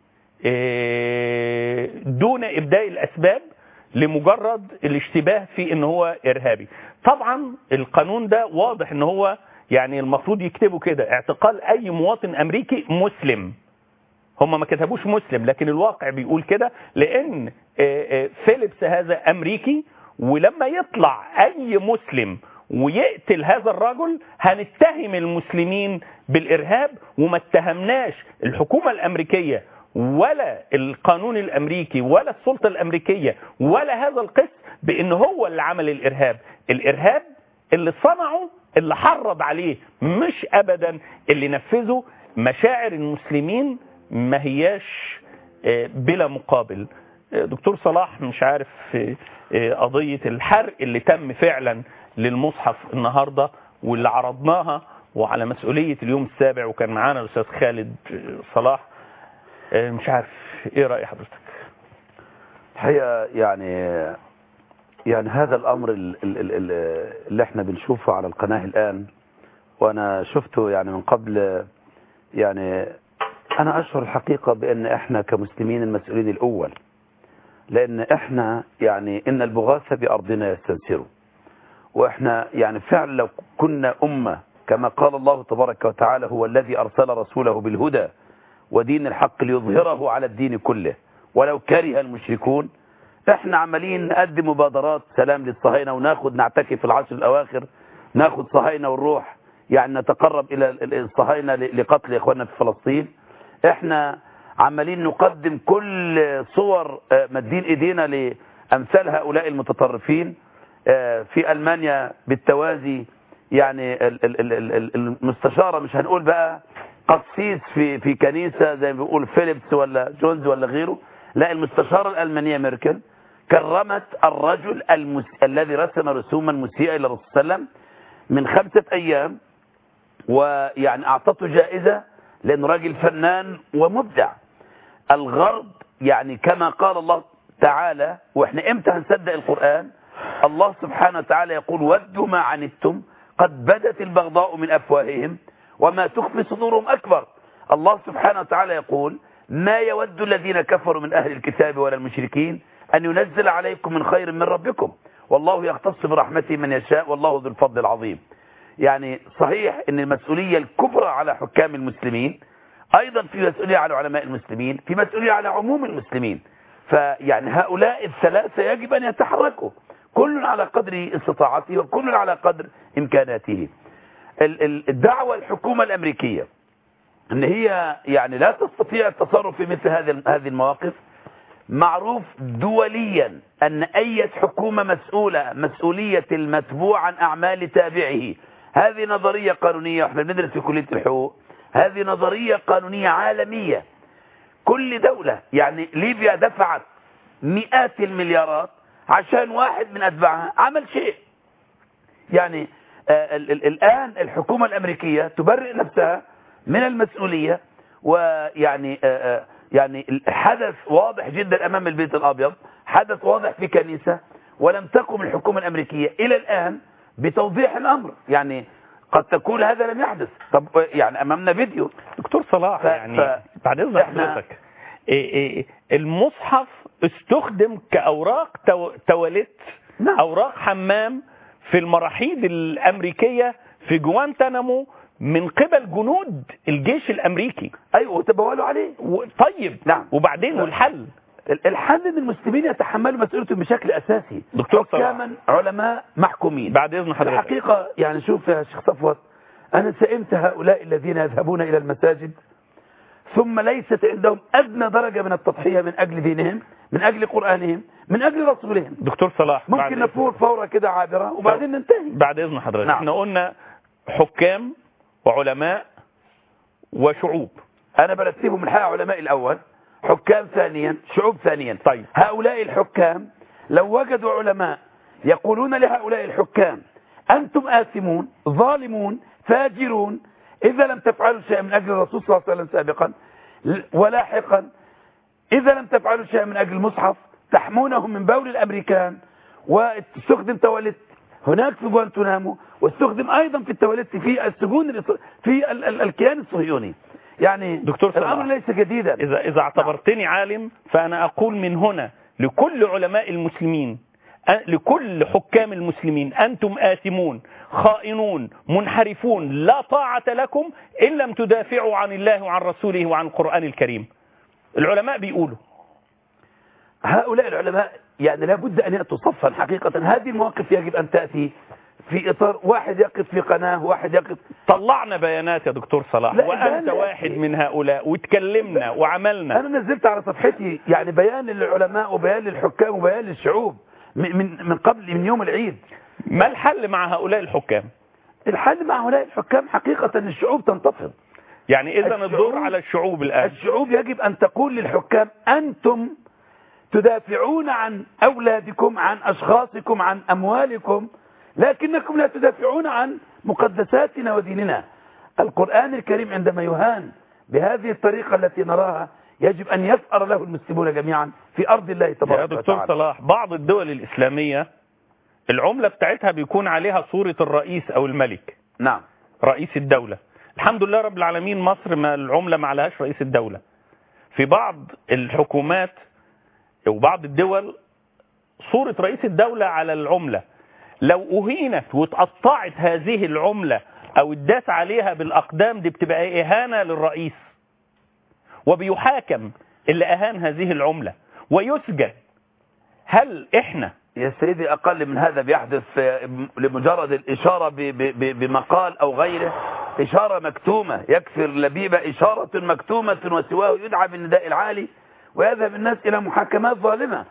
دون إبداء الأسباب لمجرد الاشتباه في ان هو إرهابي. طبعا القانون ده واضح ان هو يعني المفروض يكتبوا كده اعتقال أي مواطن أمريكي مسلم. هم ما كتبوش مسلم، لكن الواقع بيقول كده، لأن فيليبس هذا أمريكي، ولما يطلع أي مسلم ويقتل هذا الرجل هنتهم المسلمين بالإرهاب، وما اتهمناش الحكومة الأمريكية ولا القانون الأمريكي ولا السلطة الأمريكية ولا هذا القسم بأنه هو اللي عمل الإرهاب. الإرهاب اللي صنعه، اللي حرض عليه، مش أبدا اللي نفذه. مشاعر المسلمين ما هياش بلا مقابل. دكتور صلاح، مش عارف قضية الحرق اللي تم فعلا للمصحف النهاردة واللي عرضناها وعلى مسؤولية اليوم السابع، وكان معانا الأستاذ خالد صلاح، مش عارف ايه رأي حضرتك؟ الحقيقة يعني يعني هذا الأمر اللي احنا بنشوفه على القناة الآن، وأنا شفته يعني من قبل، يعني أنا أشعر الحقيقة بأن احنا كمسلمين المسؤولين الأول، لأن احنا يعني إن البغاث بأرضنا يستنسروا، وإحنا يعني فعلا لو كنا أمة كما قال الله تبارك وتعالى هو الذي أرسل رسوله بالهدى ودين الحق ليظهره على الدين كله ولو كره المشركون. احنا عمالين نقدم مبادرات سلام للصهاينة، وناخد نعتكف في العشر الأواخر، ناخد صهاينة ونروح يعني نتقرب إلى الصهاينة لقتل إخواننا في فلسطين. احنا عمالين نقدم كل صور مدين إيدينا لأمثال هؤلاء المتطرفين. في ألمانيا بالتوازي يعني المستشارة، مش هنقول بقى قسيس في في كنيسة زي ما بيقول فيليبس ولا جونز ولا غيره، لا، المستشارة الألمانية ميركل كرمت الرجل المس... الذي رسم رسوما مسيئة إلى الرسول صلى الله عليه وسلم من خمسة أيام، ويعني أعطته جائزة لأنه راجل فنان ومبدع. الغرب يعني كما قال الله تعالى، وإحنا إمتى هنصدق القرآن؟ الله سبحانه وتعالى يقول ودوا ما عنتم قد بدت البغضاء من أفواههم وما تخفي صدورهم أكبر. الله سبحانه وتعالى يقول ما يود الذين كفروا من أهل الكتاب ولا المشركين أن ينزل عليكم من خير من ربكم والله يختص برحمته من يشاء والله ذو الفضل العظيم. يعني صحيح أن المسؤولية الكبرى على حكام المسلمين، أيضا في مسؤولية على علماء المسلمين، في مسؤولية على عموم المسلمين. فيعني هؤلاء الثلاثة يجب أن يتحركوا كل على قدر استطاعته وكل على قدر إمكاناته. الدعوة الحكومة الأمريكية أن هي يعني لا تستطيع التصرف في مثل هذه هذه المواقف. معروف دوليا أن أي حكومة مسؤولة مسؤولية المتبوع عن أعمال تابعه. هذه نظرية قانونية، احنا بندرس في كلية الحقوق، هذه نظرية قانونية عالمية. كل دولة يعني ليبيا دفعت مئات المليارات عشان واحد من أتباعها عمل شيء. يعني الآن الحكومة الأمريكية تبرئ نفسها من المسؤولية، ويعني يعني حدث واضح جدا أمام البيت الأبيض، حدث واضح في كنيسة، ولم تقم الحكومة الأمريكية إلى الآن بتوضيح الأمر. يعني قد تكون هذا لم يحدث. طب يعني أمامنا فيديو. دكتور صلاح، ف... يعني ف... بعد إذن حضرتك، إيه إيه المصحف استخدم كأوراق تو... تواليت، نعم. أوراق حمام في المراحيض الأمريكية في جوانتانامو من قبل جنود الجيش الأمريكي. أيوة، وتبولوا عليه. و... طيب، نعم. وبعدين نعم. والحل الحل ان المسلمين يتحملوا مسؤوليتهم بشكل أساسي. دكتور حكاما علماء محكومين. بعد إذن حضرتك، الحقيقة يعني شوف يا شيخ صفوت، أنا سئمت هؤلاء الذين يذهبون إلى المساجد ثم ليست عندهم أدنى درجة من التضحية من أجل دينهم، من أجل قرآنهم، من أجل رسولهم. دكتور صلاح، ممكن نفور فورة كده عابرة وبعدين ننتهي. بعد إذن حضرتك، نعم. احنا قلنا حكام وعلماء وشعوب. أنا برتبهم الحقيقة علماء الأول، حكام ثانيا، شعوب ثانيا. طيب. هؤلاء الحكام لو وجدوا علماء يقولون لهؤلاء الحكام أنتم آثمون ظالمون فاجرون إذا لم تفعلوا شيئا من أجل الرسول صلى الله عليه وسلم سابقا ولاحقا، إذا لم تفعلوا شيئا من أجل المصحف تحمونهم من بول الأمريكان، واستخدم تواليت هناك في جوانتنامو، واستخدم أيضا في التواليت في السجون في ال ال الكيان الصهيوني. يعني دكتور صلاح، الأمر ليس جديدا. إذا إذا اعتبرتني عالم فأنا أقول من هنا لكل علماء المسلمين، لكل حكام المسلمين: أنتم آثمون خائنون منحرفون، لا طاعة لكم إن لم تدافعوا عن الله وعن رسوله وعن القرآن الكريم. العلماء بيقولوا. هؤلاء العلماء يعني لابد أن يأتوا صفا حقيقة. هذه المواقف يجب أن تأتي في إطار واحد، يقف في قناة، واحد يقف. طلعنا بيانات يا دكتور صلاح، وأنت واحد من هؤلاء، واتكلمنا وعملنا. أنا نزلت على صفحتي يعني بيان للعلماء وبيان للحكام وبيان للشعوب من من قبل من يوم العيد. ما الحل مع هؤلاء الحكام؟ الحل مع هؤلاء الحكام حقيقة أن الشعوب تنتفض. يعني إذا الدور على الشعوب الآن. الشعوب يجب أن تقول للحكام: أنتم تدافعون عن أولادكم، عن أشخاصكم، عن أموالكم، لكنكم لا تدافعون عن مقدساتنا وديننا. القرآن الكريم عندما يهان بهذه الطريقة التي نراها يجب أن يثأر له المسلمون جميعا في أرض الله تبارك وتعالى. يا دكتور صلاح، بعض الدول الإسلامية العملة بتاعتها بيكون عليها صورة الرئيس أو الملك. نعم، رئيس الدولة. الحمد لله رب العالمين، مصر ما العملة ما عليهاش رئيس الدولة. في بعض الحكومات وبعض الدول صورة رئيس الدولة على العملة. لو أهينت وتقطعت هذه العملة أو الداس عليها بالأقدام، دي بتبقى إهانة للرئيس، وبيحاكم اللي أهان هذه العملة ويسجن. هل إحنا يا سيدي أقل من هذا بيحدث لمجرد الإشارة بمقال أو غيره؟ إشارة مكتومة يكثر لبيبة، إشارة مكتومة وسواه يدعى بالنداء العالي ويذهب الناس إلى محاكمات ظالمة.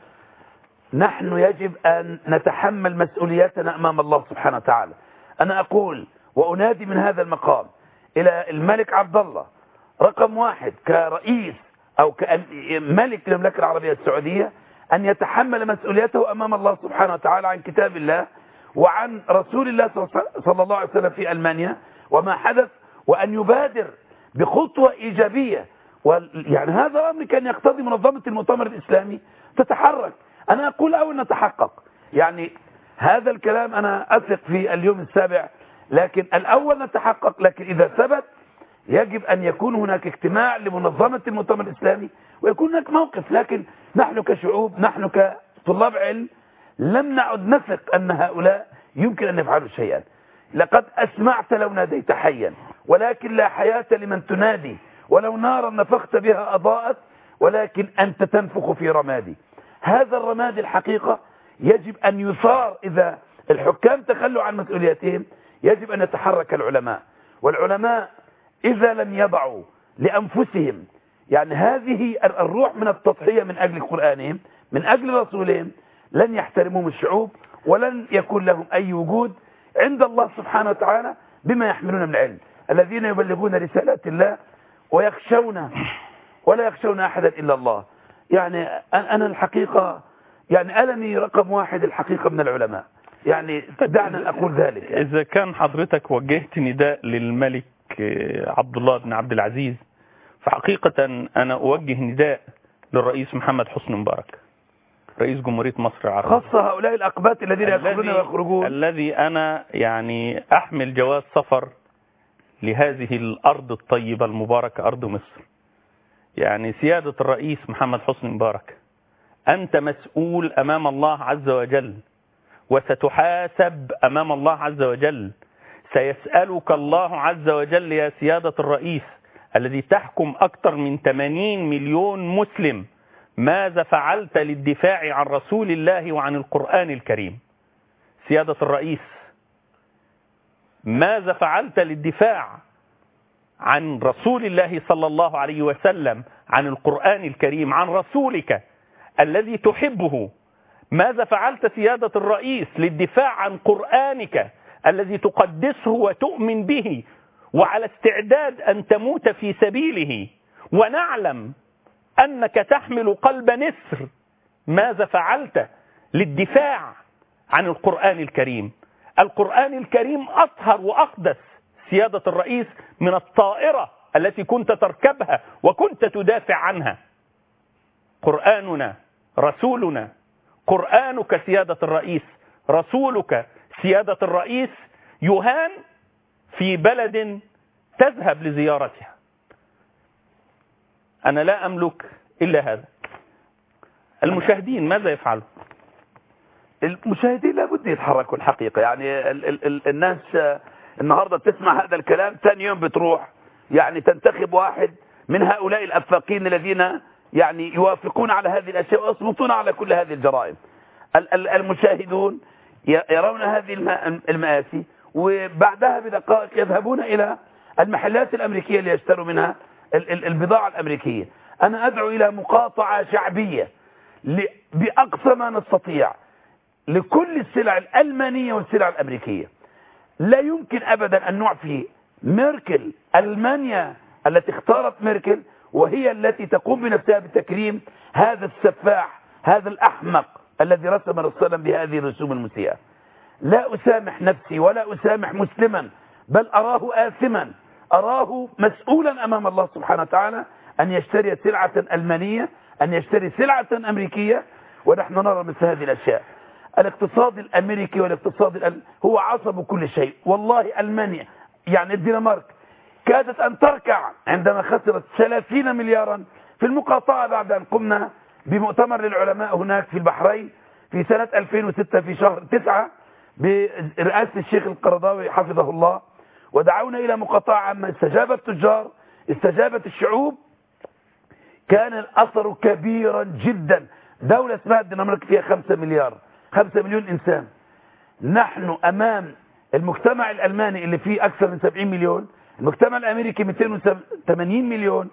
نحن يجب أن نتحمل مسؤولياتنا أمام الله سبحانه وتعالى. أنا أقول وأنادي من هذا المقام إلى الملك عبد الله رقم واحد كرئيس أو كملك المملكة العربية السعودية أن يتحمل مسؤوليته أمام الله سبحانه وتعالى عن كتاب الله وعن رسول الله صلى الله عليه وسلم في ألمانيا وما حدث، وأن يبادر بخطوة إيجابية. يعني هذا أمر كان يقتضي منظمة المؤتمر الإسلامي تتحرك. أنا أقول أول نتحقق، يعني هذا الكلام أنا أثق في اليوم السابع، لكن الأول نتحقق. لكن إذا ثبت يجب أن يكون هناك اجتماع لمنظمة المؤتمر الإسلامي ويكون هناك موقف. لكن نحن كشعوب، نحن كطلاب علم لم نعد نثق أن هؤلاء يمكن أن يفعلوا شيئا. لقد أسمعت لو ناديت حيا، ولكن لا حياة لمن تنادي، ولو نارا نفخت بها أضاءت، ولكن أنت تنفخ في رمادي. هذا الرماد الحقيقة يجب أن يثار. إذا الحكام تخلوا عن مسؤولياتهم يجب أن يتحرك العلماء، والعلماء إذا لم يضعوا لأنفسهم يعني هذه الروح من التضحية من أجل قرآنهم من أجل رسولهم لن يحترمهم الشعوب، ولن يكون لهم أي وجود عند الله سبحانه وتعالى بما يحملون من العلم. الذين يبلغون رسالات الله ويخشون ولا يخشون أحدا إلا الله. يعني أنا الحقيقة يعني ألمي رقم واحد الحقيقة من العلماء. يعني دعنا أقول ذلك. يعني إذا كان حضرتك وجهت نداء للملك عبد الله بن عبد العزيز، فحقيقة أنا أوجه نداء للرئيس محمد حسني مبارك رئيس جمهورية مصر العربية، خاصة هؤلاء الأقباط الذين يدخلون ويخرجون، الذي أنا يعني أحمل جواز سفر لهذه الأرض الطيبة المباركة أرض مصر. يعني سيادة الرئيس محمد حسني مبارك، أنت مسؤول أمام الله عز وجل وستحاسب أمام الله عز وجل. سيسألك الله عز وجل يا سيادة الرئيس الذي تحكم أكثر من ثمانين مليون مسلم، ماذا فعلت للدفاع عن رسول الله وعن القرآن الكريم؟ سيادة الرئيس، ماذا فعلت للدفاع عن رسول الله صلى الله عليه وسلم، عن القرآن الكريم، عن رسولك الذي تحبه؟ ماذا فعلت سيادة الرئيس للدفاع عن قرآنك الذي تقدسه وتؤمن به وعلى استعداد أن تموت في سبيله، ونعلم أنك تحمل قلب نسر؟ ماذا فعلت للدفاع عن القرآن الكريم؟ القرآن الكريم أطهر وأقدس سيادة الرئيس من الطائرة التي كنت تركبها وكنت تدافع عنها. قرآننا رسولنا، قرآنك سيادة الرئيس، رسولك سيادة الرئيس، يهان في بلد تذهب لزيارتها. أنا لا أملك إلا هذا. المشاهدين ماذا يفعلوا؟ المشاهدين لابد يتحركوا الحقيقة. يعني ال ال ال الناس النهاردة بتسمع هذا الكلام، ثاني يوم بتروح يعني تنتخب واحد من هؤلاء الأفاقين الذين يعني يوافقون على هذه الأشياء ويصمتون على كل هذه الجرائم. المشاهدون يرون هذه المآسي، وبعدها بدقائق يذهبون إلى المحلات الأمريكية ليشتروا منها البضاعة الأمريكية. أنا أدعو إلى مقاطعة شعبية بأقصى ما نستطيع لكل السلع الألمانية والسلع الأمريكية. لا يمكن أبدا أن نعفي ميركل، ألمانيا التي اختارت ميركل وهي التي تقوم بنفسها بتكريم هذا السفاح، هذا الأحمق الذي رسم رسولا بهذه الرسوم المسيئة. لا أسامح نفسي ولا أسامح مسلما، بل أراه آثما، أراه مسؤولا أمام الله سبحانه وتعالى أن يشتري سلعة ألمانية، أن يشتري سلعة أمريكية، ونحن نرى مثل هذه الأشياء. الاقتصاد الأمريكي والاقتصاد الأل... هو عصب كل شيء. والله ألمانيا يعني الدنمارك كادت أن تركع عندما خسرت ثلاثين مليارا في المقاطعة بعد أن قمنا بمؤتمر للعلماء هناك في البحرين في سنة ألفين وستة في شهر تسعة برئاسة الشيخ القرضاوي حفظه الله، ودعونا إلى مقاطعة عامة. استجاب التجار، استجابت الشعوب، كان الأثر كبيرا جدا. دولة اسمها الدنمارك فيها خمسة مليار، خمسة مليون إنسان. نحن أمام المجتمع الألماني اللي فيه أكثر من سبعين مليون، المجتمع الأمريكي مئتين وثمانين مليون،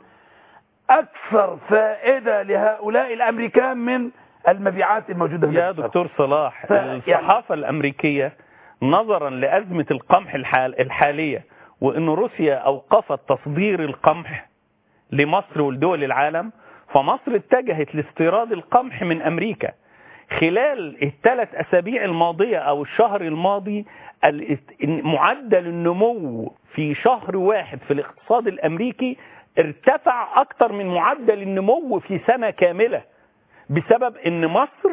أكثر فائدة لهؤلاء الأمريكان من المبيعات الموجودة يا دكتور صلاح. الصحافة الأمريكية نظرا لأزمة القمح الحال الحالية، وأن روسيا أوقفت تصدير القمح لمصر ولدول العالم، فمصر اتجهت لاستيراد القمح من أمريكا. خلال الثلاث أسابيع الماضية أو الشهر الماضي معدل النمو في شهر واحد في الاقتصاد الأمريكي ارتفع أكثر من معدل النمو في سنة كاملة، بسبب أن مصر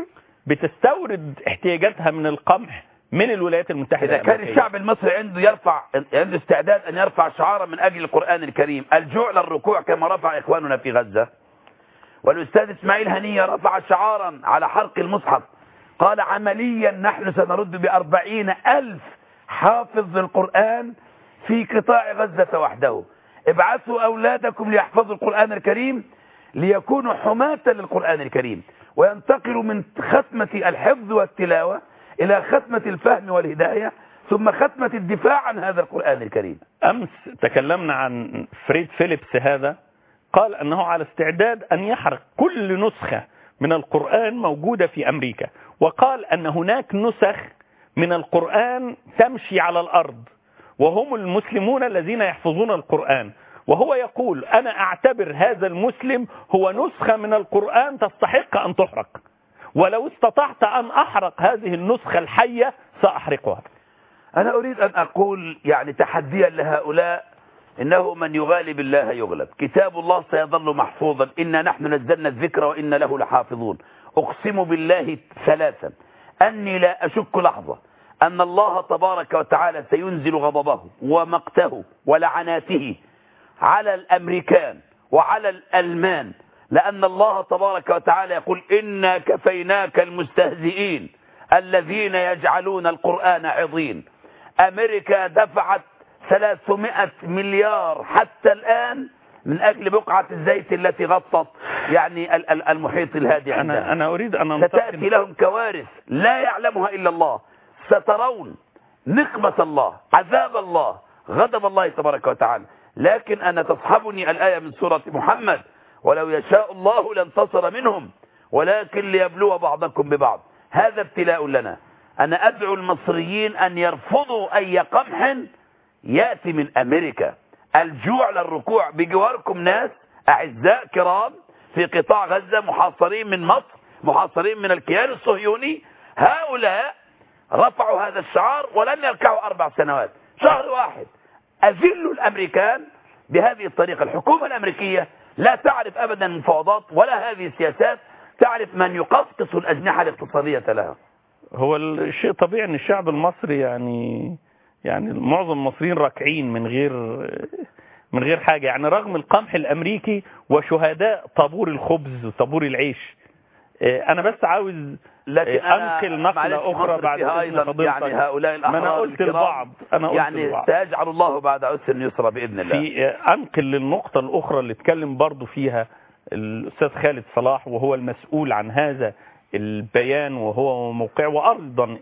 بتستورد احتياجاتها من القمح من الولايات المتحدة. إذا كان الشعب المصري عنده يرفع عنده استعداد أن يرفع شعارا من أجل القرآن الكريم، الجوع للركوع كما رفع إخواننا في غزة، والأستاذ إسماعيل هنية رفع شعارا على حرق المصحف، قال عمليا نحن سنرد بأربعين ألف حافظ للقرآن في قطاع غزة وحده. ابعثوا أولادكم ليحفظوا القرآن الكريم ليكونوا حماة للقرآن الكريم، وينتقلوا من ختمة الحفظ والتلاوة إلى ختمة الفهم والهداية، ثم ختمة الدفاع عن هذا القرآن الكريم. أمس تكلمنا عن فريد فيليبس، هذا قال أنه على استعداد أن يحرق كل نسخة من القرآن موجودة في أمريكا، وقال أن هناك نسخ من القرآن تمشي على الأرض وهم المسلمون الذين يحفظون القرآن، وهو يقول أنا أعتبر هذا المسلم هو نسخة من القرآن تستحق أن تحرق، ولو استطعت أن أحرق هذه النسخة الحية سأحرقها. أنا أريد أن أقول يعني تحديا لهؤلاء، إنه من يغالب الله يغلب. كتاب الله سيظل محفوظا، إنا نحن نزلنا الذكر وإنا له لحافظون. أقسم بالله ثلاثا أني لا أشك لحظة أن الله تبارك وتعالى سينزل غضبه ومقته ولعناته على الأمريكان وعلى الألمان، لأن الله تبارك وتعالى يقول إنا كفيناك المستهزئين الذين يجعلون القرآن عضين. أمريكا دفعت ثلاثمائة مليار حتى الآن من أجل بقعة الزيت التي غطت يعني المحيط الهادي عندنا. أنا, أنا أريد أن ستأتي لهم كوارث لا يعلمها إلا الله، سترون نقمة الله، عذاب الله، غضب الله تبارك وتعالى. لكن أنا تصحبني الآية من سورة محمد، ولو يشاء الله لانتصر منهم ولكن ليبلو بعضكم ببعض. هذا ابتلاء لنا. أنا أدعو المصريين أن يرفضوا أي قمح يأتي من أمريكا. الجوع للركوع. بجواركم ناس أعزاء كرام في قطاع غزة محاصرين من مصر، محاصرين من الكيان الصهيوني. هؤلاء رفعوا هذا الشعار ولم يركعوا أربع سنوات، شهر واحد. أذلوا الأمريكان بهذه الطريقة. الحكومة الأمريكية لا تعرف أبدا المفاوضات ولا هذه السياسات. تعرف من يقفقص الأجنحة الاقتصادية لها. هو الشيء طبيعي ان الشعب المصري يعني يعني معظم المصريين راكعين من غير من غير حاجة، يعني رغم القمح الأمريكي وشهداء طابور الخبز وطابور العيش. أنا بس عاوز لكن أنقل نقلة أخرى بعد أيضا يعني هؤلاء ما أنا قلت البعض أنا قلت يعني البعض. سيجعل الله بعد عسر يسرا بإذن الله. في أنقل للنقطة الأخرى اللي اتكلم برضو فيها الأستاذ خالد صلاح وهو المسؤول عن هذا البيان وهو موقع، وأيضا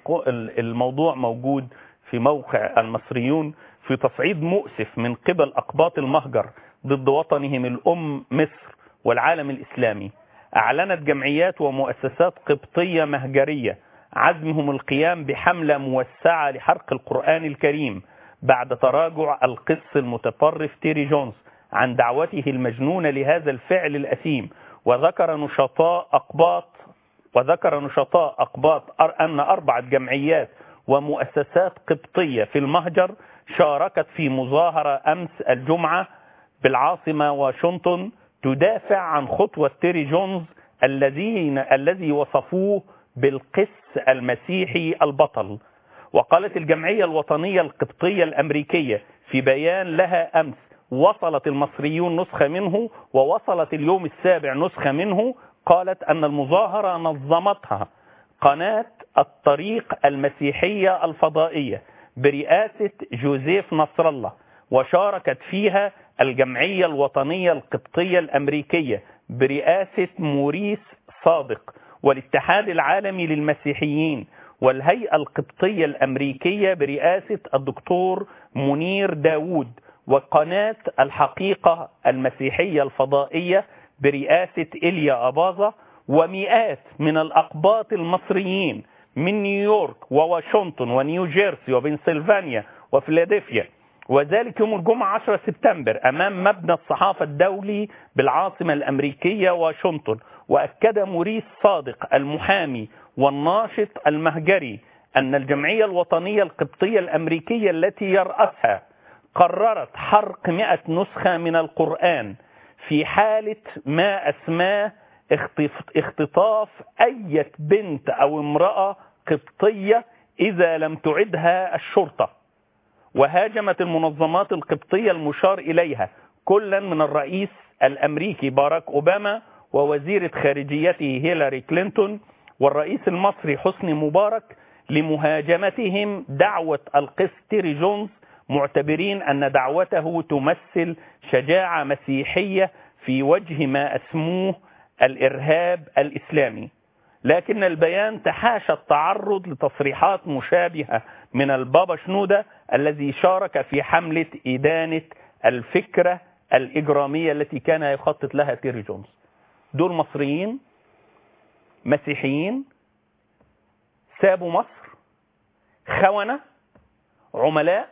الموضوع موجود في موقع المصريون، في تصعيد مؤسف من قبل أقباط المهجر ضد وطنهم الأم مصر والعالم الإسلامي. أعلنت جمعيات ومؤسسات قبطية مهجرية عزمهم القيام بحملة موسعة لحرق القرآن الكريم بعد تراجع القس المتطرف تيري جونز عن دعوته المجنونة لهذا الفعل الأثيم. وذكر نشطاء أقباط وذكر نشطاء أقباط أن أربعة جمعيات ومؤسسات قبطية في المهجر شاركت في مظاهرة أمس الجمعة بالعاصمة واشنطن تدافع عن خطوة تيري جونز الذين الذي وصفوه بالقس المسيحي البطل. وقالت الجمعية الوطنية القبطية الأمريكية في بيان لها أمس: وصلت المصريون نسخة منه ووصلت اليوم السابع نسخة منه. قالت أن المظاهرة نظمتها قناة الطريق المسيحية الفضائية برئاسة جوزيف نصر الله، وشاركت فيها الجمعية الوطنية القبطية الأمريكية برئاسة موريس صادق، والاتحاد العالمي للمسيحيين، والهيئة القبطية الأمريكية برئاسة الدكتور منير داود، وقناة الحقيقة المسيحية الفضائية برئاسة إليا أباظة، ومئات من الأقباط المصريين من نيويورك وواشنطن ونيوجيرسي وبنسلفانيا وفيلادلفيا، وذلك يوم الجمعة عشرة سبتمبر أمام مبنى الصحافة الدولي بالعاصمة الأمريكية واشنطن. وأكد موريس صادق المحامي والناشط المهجري أن الجمعية الوطنية القبطية الأمريكية التي يرأسها قررت حرق مئة نسخة من القرآن في حالة ما أسماه اختطاف أي بنت أو امرأة قبطية إذا لم تعدها الشرطة. وهاجمت المنظمات القبطية المشار إليها كلا من الرئيس الأمريكي باراك أوباما ووزيرة خارجيته هيلاري كلينتون والرئيس المصري حسني مبارك لمهاجمتهم دعوة القس تيري جونز، معتبرين أن دعوته تمثل شجاعة مسيحية في وجه ما أسموه الإرهاب الإسلامي. لكن البيان تحاشى التعرض لتصريحات مشابهة من البابا شنودة الذي شارك في حملة إدانة الفكرة الإجرامية التي كان يخطط لها تيري جونز. دول مصريين مسيحيين سابوا مصر، خونة، عملاء،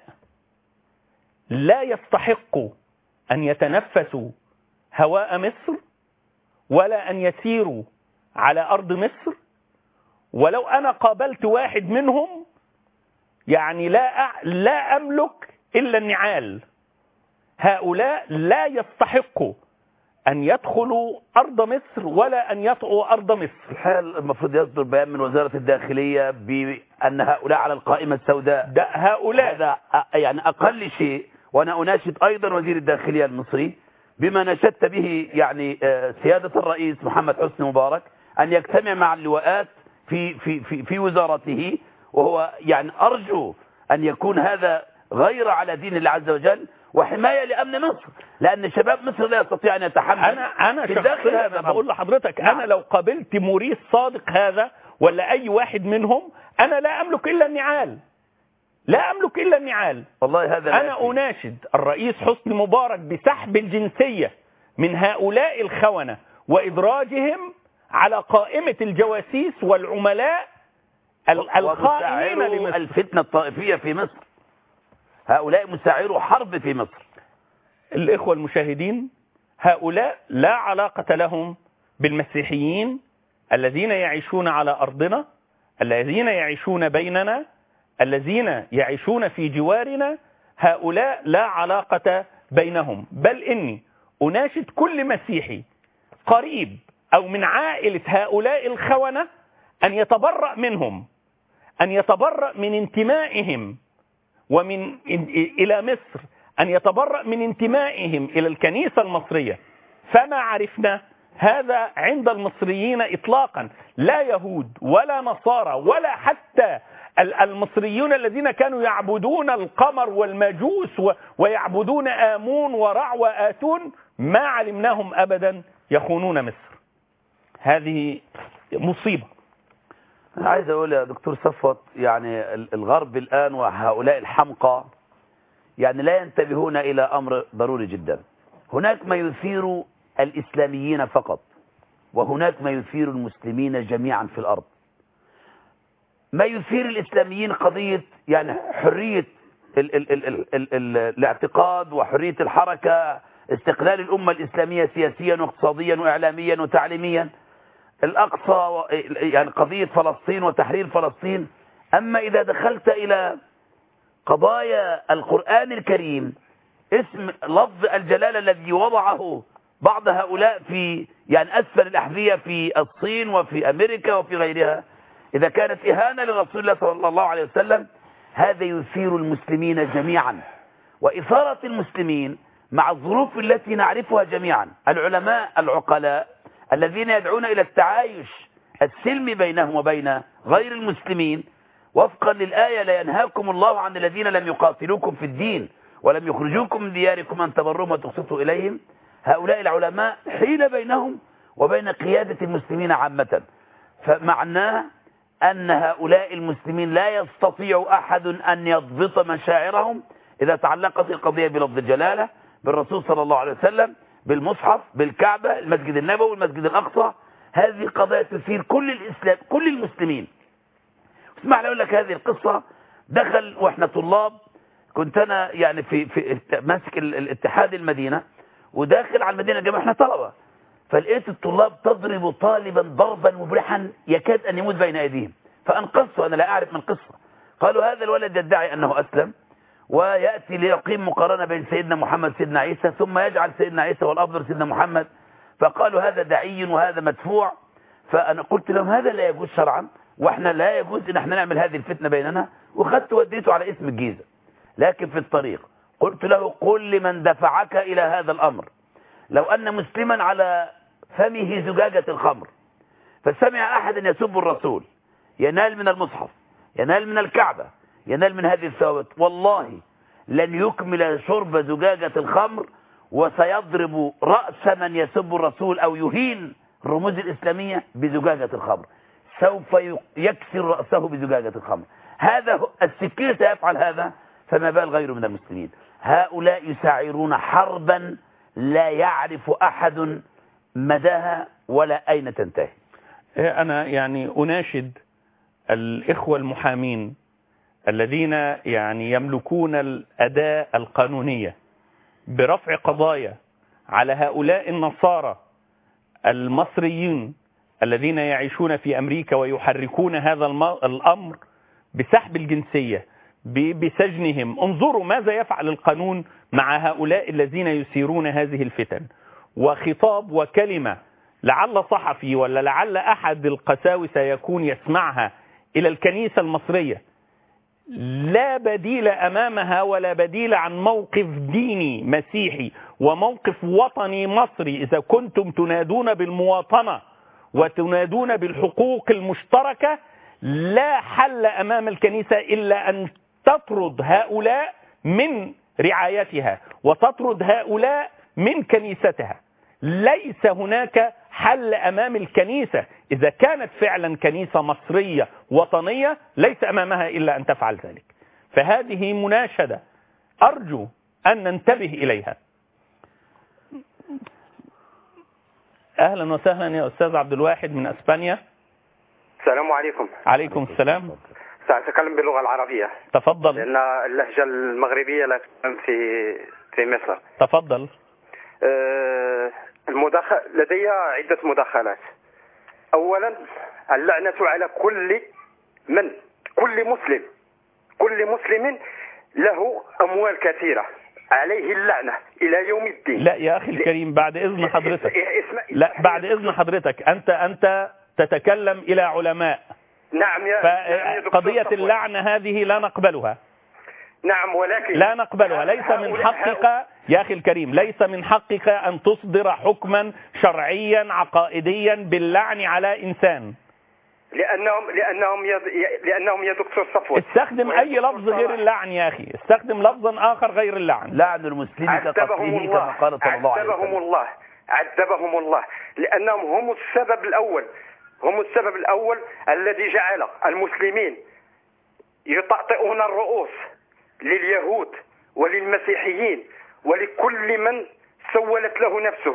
لا يستحقوا أن يتنفسوا هواء مصر ولا أن يسيروا على أرض مصر. ولو أنا قابلت واحد منهم يعني لا أع... لا أملك إلا النعال. هؤلاء لا يستحقوا أن يدخلوا أرض مصر ولا أن يطعوا أرض مصر. الحال المفروض يصدر بيان من وزارة الداخلية بأن هؤلاء على القائمة السوداء. ده هؤلاء هذا يعني أقل شيء. وأنا أناشد أيضا وزير الداخلية المصري بما نشدت به يعني سيادة الرئيس محمد حسني مبارك أن يجتمع مع اللواءات في في في في وزارته، وهو يعني أرجو أن يكون هذا غير على دين الله عز وجل وحماية لأمن مصر، لأن شباب مصر لا يستطيع أن يتحمل. أنا أنا شخصيا بقول لحضرتك نعم. أنا لو قابلت موريس صادق هذا ولا أي واحد منهم أنا لا أملك إلا النعال، لا أملك إلا النعال. والله هذا أنا أناشد الرئيس حسني مبارك بسحب الجنسية من هؤلاء الخونة وإدراجهم على قائمة الجواسيس والعملاء الخائنين لمصر. الفتنة الطائفية في مصر، هؤلاء مساعروا حرب في مصر. الإخوة المشاهدين، هؤلاء لا علاقة لهم بالمسيحيين الذين يعيشون على أرضنا، الذين يعيشون بيننا، الذين يعيشون في جوارنا. هؤلاء لا علاقة بينهم. بل إني أناشد كل مسيحي قريب أو من عائلة هؤلاء الخونة أن يتبرأ منهم، أن يتبرأ من انتمائهم ومن إلى مصر، أن يتبرأ من انتمائهم إلى الكنيسة المصرية. فما عرفنا هذا عند المصريين إطلاقا، لا يهود ولا نصارى ولا حتى المصريون الذين كانوا يعبدون القمر والمجوس ويعبدون آمون ورع وآتون، ما علمناهم أبدا يخونون مصر. هذه مصيبة. أنا عايز أقول يا دكتور صفوت، يعني الغرب الآن وهؤلاء الحمقى يعني لا ينتبهون إلى أمر ضروري جدا. هناك ما يثير الإسلاميين فقط، وهناك ما يثير المسلمين جميعا في الأرض. ما يثير الإسلاميين قضية يعني حرية ال ال ال ال ال ال الاعتقاد وحرية الحركة، استقلال الأمة الإسلامية سياسيا واقتصاديا وإعلاميا وتعليميا، الأقصى، يعني قضية فلسطين وتحرير فلسطين. أما إذا دخلت إلى قضايا القرآن الكريم، اسم لفظ الجلالة الذي وضعه بعض هؤلاء في يعني أسفل الأحذية في الصين وفي أمريكا وفي غيرها، إذا كانت إهانة لرسول الله صلى الله عليه وسلم، هذا يثير المسلمين جميعا. وإثارة المسلمين مع الظروف التي نعرفها جميعا، العلماء العقلاء الذين يدعون إلى التعايش السلمي بينهم وبين غير المسلمين وفقا للآية: لا ينهاكم الله عن الذين لم يقاتلوكم في الدين ولم يخرجوكم من دياركم أن تبروهم وتقسطوا إليهم. هؤلاء العلماء حيل بينهم وبين قيادة المسلمين عامة، فمعناه أن هؤلاء المسلمين لا يستطيع أحد أن يضبط مشاعرهم إذا تعلقت القضية بلفظ الجلالة، بالرسول صلى الله عليه وسلم، بالمصحف، بالكعبة، المسجد النبوي، المسجد الأقصى. هذه قضايا تثير كل الإسلام، كل المسلمين. اسمع لي أقول لك هذه القصة. دخل وإحنا طلاب، كنت أنا يعني في, في ماسك الاتحاد المدينة، وداخل على المدينة الجامعة، احنا طلبة، فلقيت الطلاب تضرب طالبا ضربا مبرحا يكاد أن يموت بين أيديهم، فأنقذته. أنا لا أعرف من قصة. قالوا هذا الولد يدعي أنه أسلم ويأتي ليقيم مقارنة بين سيدنا محمد سيدنا عيسى، ثم يجعل سيدنا عيسى والأفضل سيدنا محمد، فقالوا هذا دعي وهذا مدفوع. فأنا قلت لهم هذا لا يجوز شرعا، وإحنا لا يجوز إن احنا نعمل هذه الفتنة بيننا، وخدت وديته على اسم الجيزة. لكن في الطريق قلت له: قل لمن دفعك إلى هذا الأمر، لو أن مسلما على فمه زجاجة الخمر فسمع أحدا يسب الرسول، ينال من المصحف، ينال من الكعبة، ينال من هذه الثوابت، والله لن يكمل شرب زجاجة الخمر وسيضرب رأس من يسب الرسول أو يهين الرموز الإسلامية بزجاجة الخمر، سوف يكسر رأسه بزجاجة الخمر. هذا السكين سيفعل هذا، فما بال غيره من المسلمين. هؤلاء يسعرون حربا لا يعرف أحد مداها ولا أين تنتهي. أنا يعني أناشد الإخوة المحامين الذين يعني يملكون الأداة القانونية برفع قضايا على هؤلاء النصارى المصريين الذين يعيشون في أمريكا ويحركون هذا الأمر بسحب الجنسية، بسجنهم. انظروا ماذا يفعل القانون مع هؤلاء الذين يثيرون هذه الفتن. وخطاب وكلمة لعل صحفي ولا لعل أحد القساوسة يكون يسمعها إلى الكنيسة المصرية: لا بديل أمامها ولا بديل عن موقف ديني مسيحي وموقف وطني مصري. إذا كنتم تنادون بالمواطنة وتنادون بالحقوق المشتركة، لا حل أمام الكنيسة إلا أن تطرد هؤلاء من رعايتها وتطرد هؤلاء من كنيستها. ليس هناك حل أمام الكنيسة. إذا كانت فعلا كنيسة مصرية وطنية، ليس أمامها إلا أن تفعل ذلك. فهذه مناشدة أرجو أن ننتبه إليها. أهلا وسهلا يا أستاذ عبد الواحد من أسبانيا. السلام عليكم. عليكم السلام. سأتكلم باللغة العربية. تفضل. لأن اللهجة المغربية لا تفهم في في مصر. تفضل. أه المداخل لدي عدة مداخلات. أولا، اللعنة على كل من كل مسلم كل مسلم له أموال كثيرة، عليه اللعنة إلى يوم الدين. لا يا أخي الكريم، بعد إذن حضرتك، لا بعد إذن حضرتك، أنت أنت تتكلم إلى علماء. نعم يا فقضية اللعنة هذه لا نقبلها. نعم ولكن لا نقبلها. ليس من حقك يا أخي الكريم، ليس من حقك أن تصدر حكما شرعيا عقائديا باللعن على إنسان. لأنهم لأنهم يا لأنهم يا دكتور صفوت استخدم أي لفظ غير اللعن يا أخي، استخدم لفظا آخر غير اللعن. لعن المسلمين كقتله كما قال صلى الله عليه وسلم. عذبهم الله عذبهم الله لأنهم هم السبب الأول هم السبب الأول الذي جعل المسلمين يطأطئون الرؤوس لليهود وللمسيحيين ولكل من سولت له نفسه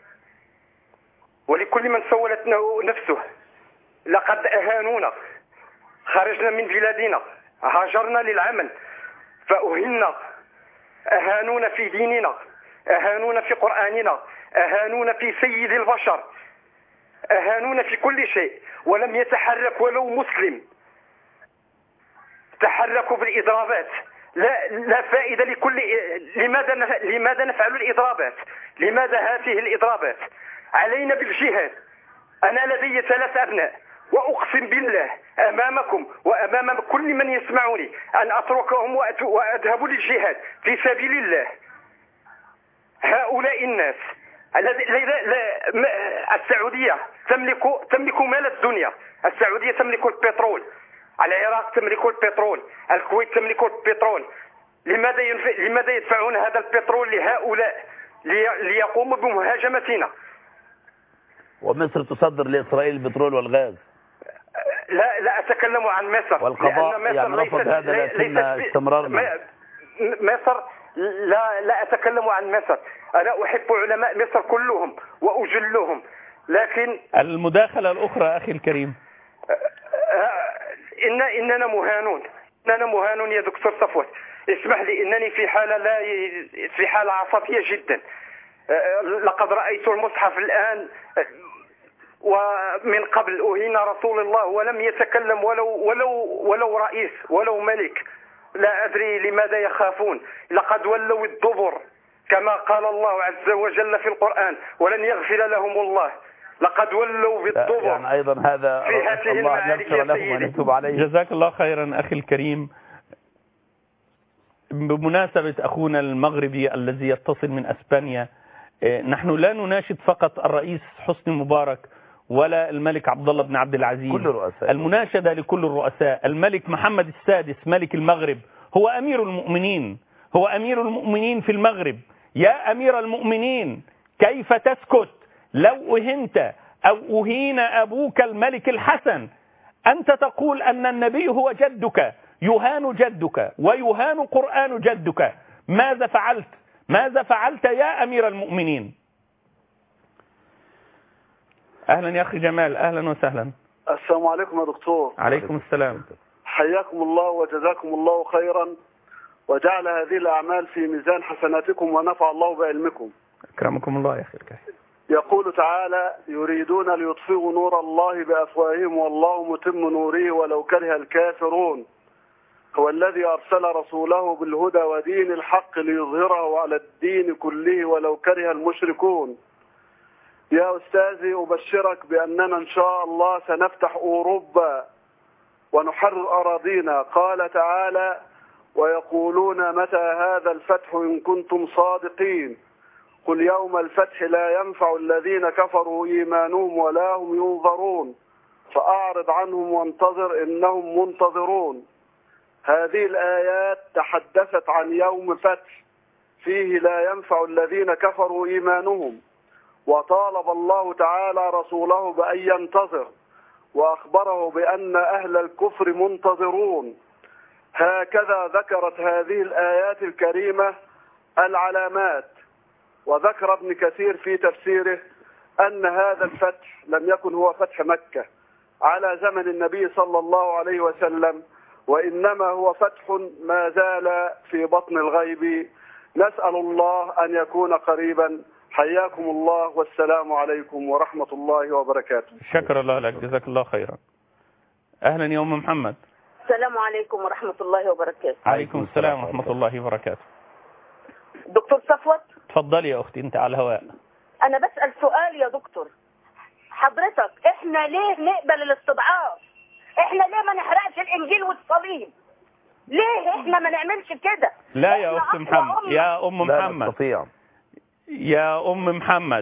ولكل من سولت له نفسه. لقد أهانونا، خرجنا من بلادنا، هاجرنا للعمل فأهنا، أهانونا في ديننا، أهانونا في قرآننا، أهانونا في سيد البشر، أهانونا في كل شيء، ولم يتحرك ولو مسلم. تحركوا بالإضرابات، لا لا فائدة لكل. لماذا لماذا نفعل الإضرابات؟ لماذا هذه الإضرابات؟ علينا بالجهاد. أنا لدي ثلاث أبناء وأقسم بالله أمامكم وأمام كل من يسمعني أن أتركهم وأذهب للجهاد في سبيل الله. هؤلاء الناس السعودية تملك تملك مال الدنيا. السعودية تملك البترول، العراق تملك البترول، الكويت تملك البترول. لماذا ينف... لماذا يدفعون هذا البترول لهؤلاء لي... ليقوموا بمهاجمتنا؟ ومصر تصدر لإسرائيل البترول والغاز. لا لا أتكلم عن مصر والقضاء يعني رفض هذا لكن استمرارنا. مصر لا لا أتكلم عن مصر. أنا أحب علماء مصر كلهم وأجلهم، لكن المداخلة الأخرى أخي الكريم. إن إننا مهانون، إننا مهانون يا دكتور صفوت. اسمح لي إنني في حالة لا في حالة عصبية جدا. لقد رأيت المصحف الآن ومن قبل أهين رسول الله ولم يتكلم ولو ولو ولو رئيس ولو ملك. لا أدري لماذا يخافون. لقد ولوا الدبر كما قال الله عز وجل في القرآن ولن يغفر لهم الله. لقد ولوا بالدبر. يعني أيضا هذا الله يغفر لهم ويتوب عليهم. جزاك الله خيرا أخي الكريم. بمناسبة أخونا المغربي الذي يتصل من أسبانيا، نحن لا نناشد فقط الرئيس حسني مبارك ولا الملك عبد الله بن عبد العزيز، كل الرؤساء. المناشدة لكل الرؤساء. الملك محمد السادس ملك المغرب هو أمير المؤمنين، هو أمير المؤمنين في المغرب. يا أمير المؤمنين كيف تسكت لو أهنت أو أهين أبوك الملك الحسن؟ أنت تقول أن النبي هو جدك، يهان جدك ويهان قرآن جدك. ماذا فعلت؟ ماذا فعلت يا أمير المؤمنين؟ أهلا يا أخي جمال، أهلا وسهلا. السلام عليكم يا دكتور. عليكم السلام. حياكم الله وجزاكم الله خيرا وجعل هذه الأعمال في ميزان حسناتكم ونفع الله بعلمكم. أكرمكم الله يا أخي الكريم. يقول تعالى: يريدون ليطفئوا نور الله بأفواههم والله متم نوره ولو كره الكافرون. هو الذي أرسل رسوله بالهدى ودين الحق ليظهره على الدين كله ولو كره المشركون. يا أستاذي أبشرك بأننا إن شاء الله سنفتح أوروبا ونحرر أراضينا. قال تعالى: ويقولون متى هذا الفتح إن كنتم صادقين قل يوم الفتح لا ينفع الذين كفروا إيمانهم ولا هم ينظرون فأعرض عنهم وانتظر إنهم منتظرون. هذه الآيات تحدثت عن يوم فتح فيه لا ينفع الذين كفروا إيمانهم، وطالب الله تعالى رسوله بأن ينتظر وأخبره بأن أهل الكفر منتظرون. هكذا ذكرت هذه الآيات الكريمة العلامات. وذكر ابن كثير في تفسيره أن هذا الفتح لم يكن هو فتح مكة على زمن النبي صلى الله عليه وسلم، وإنما هو فتح ما زال في بطن الغيب. نسأل الله أن يكون قريبا. حياكم الله والسلام عليكم ورحمة الله وبركاته. شكر الله لك، جزاك الله خيرا. أهلا يا أم محمد. السلام عليكم ورحمة الله وبركاته. عليكم السلام ورحمة الله وبركاته. دكتور صفوت، تفضلي يا أختي، أنت على الهواء. انا بسأل سؤال يا دكتور حضرتك، احنا ليه نقبل الاستضعاف؟ احنا ليه ما نحرقش الانجيل والصليب؟ ليه احنا ما نعملش كده؟ لا يا اخت محمد، يا ام محمد، لا نستطيع. يا ام محمد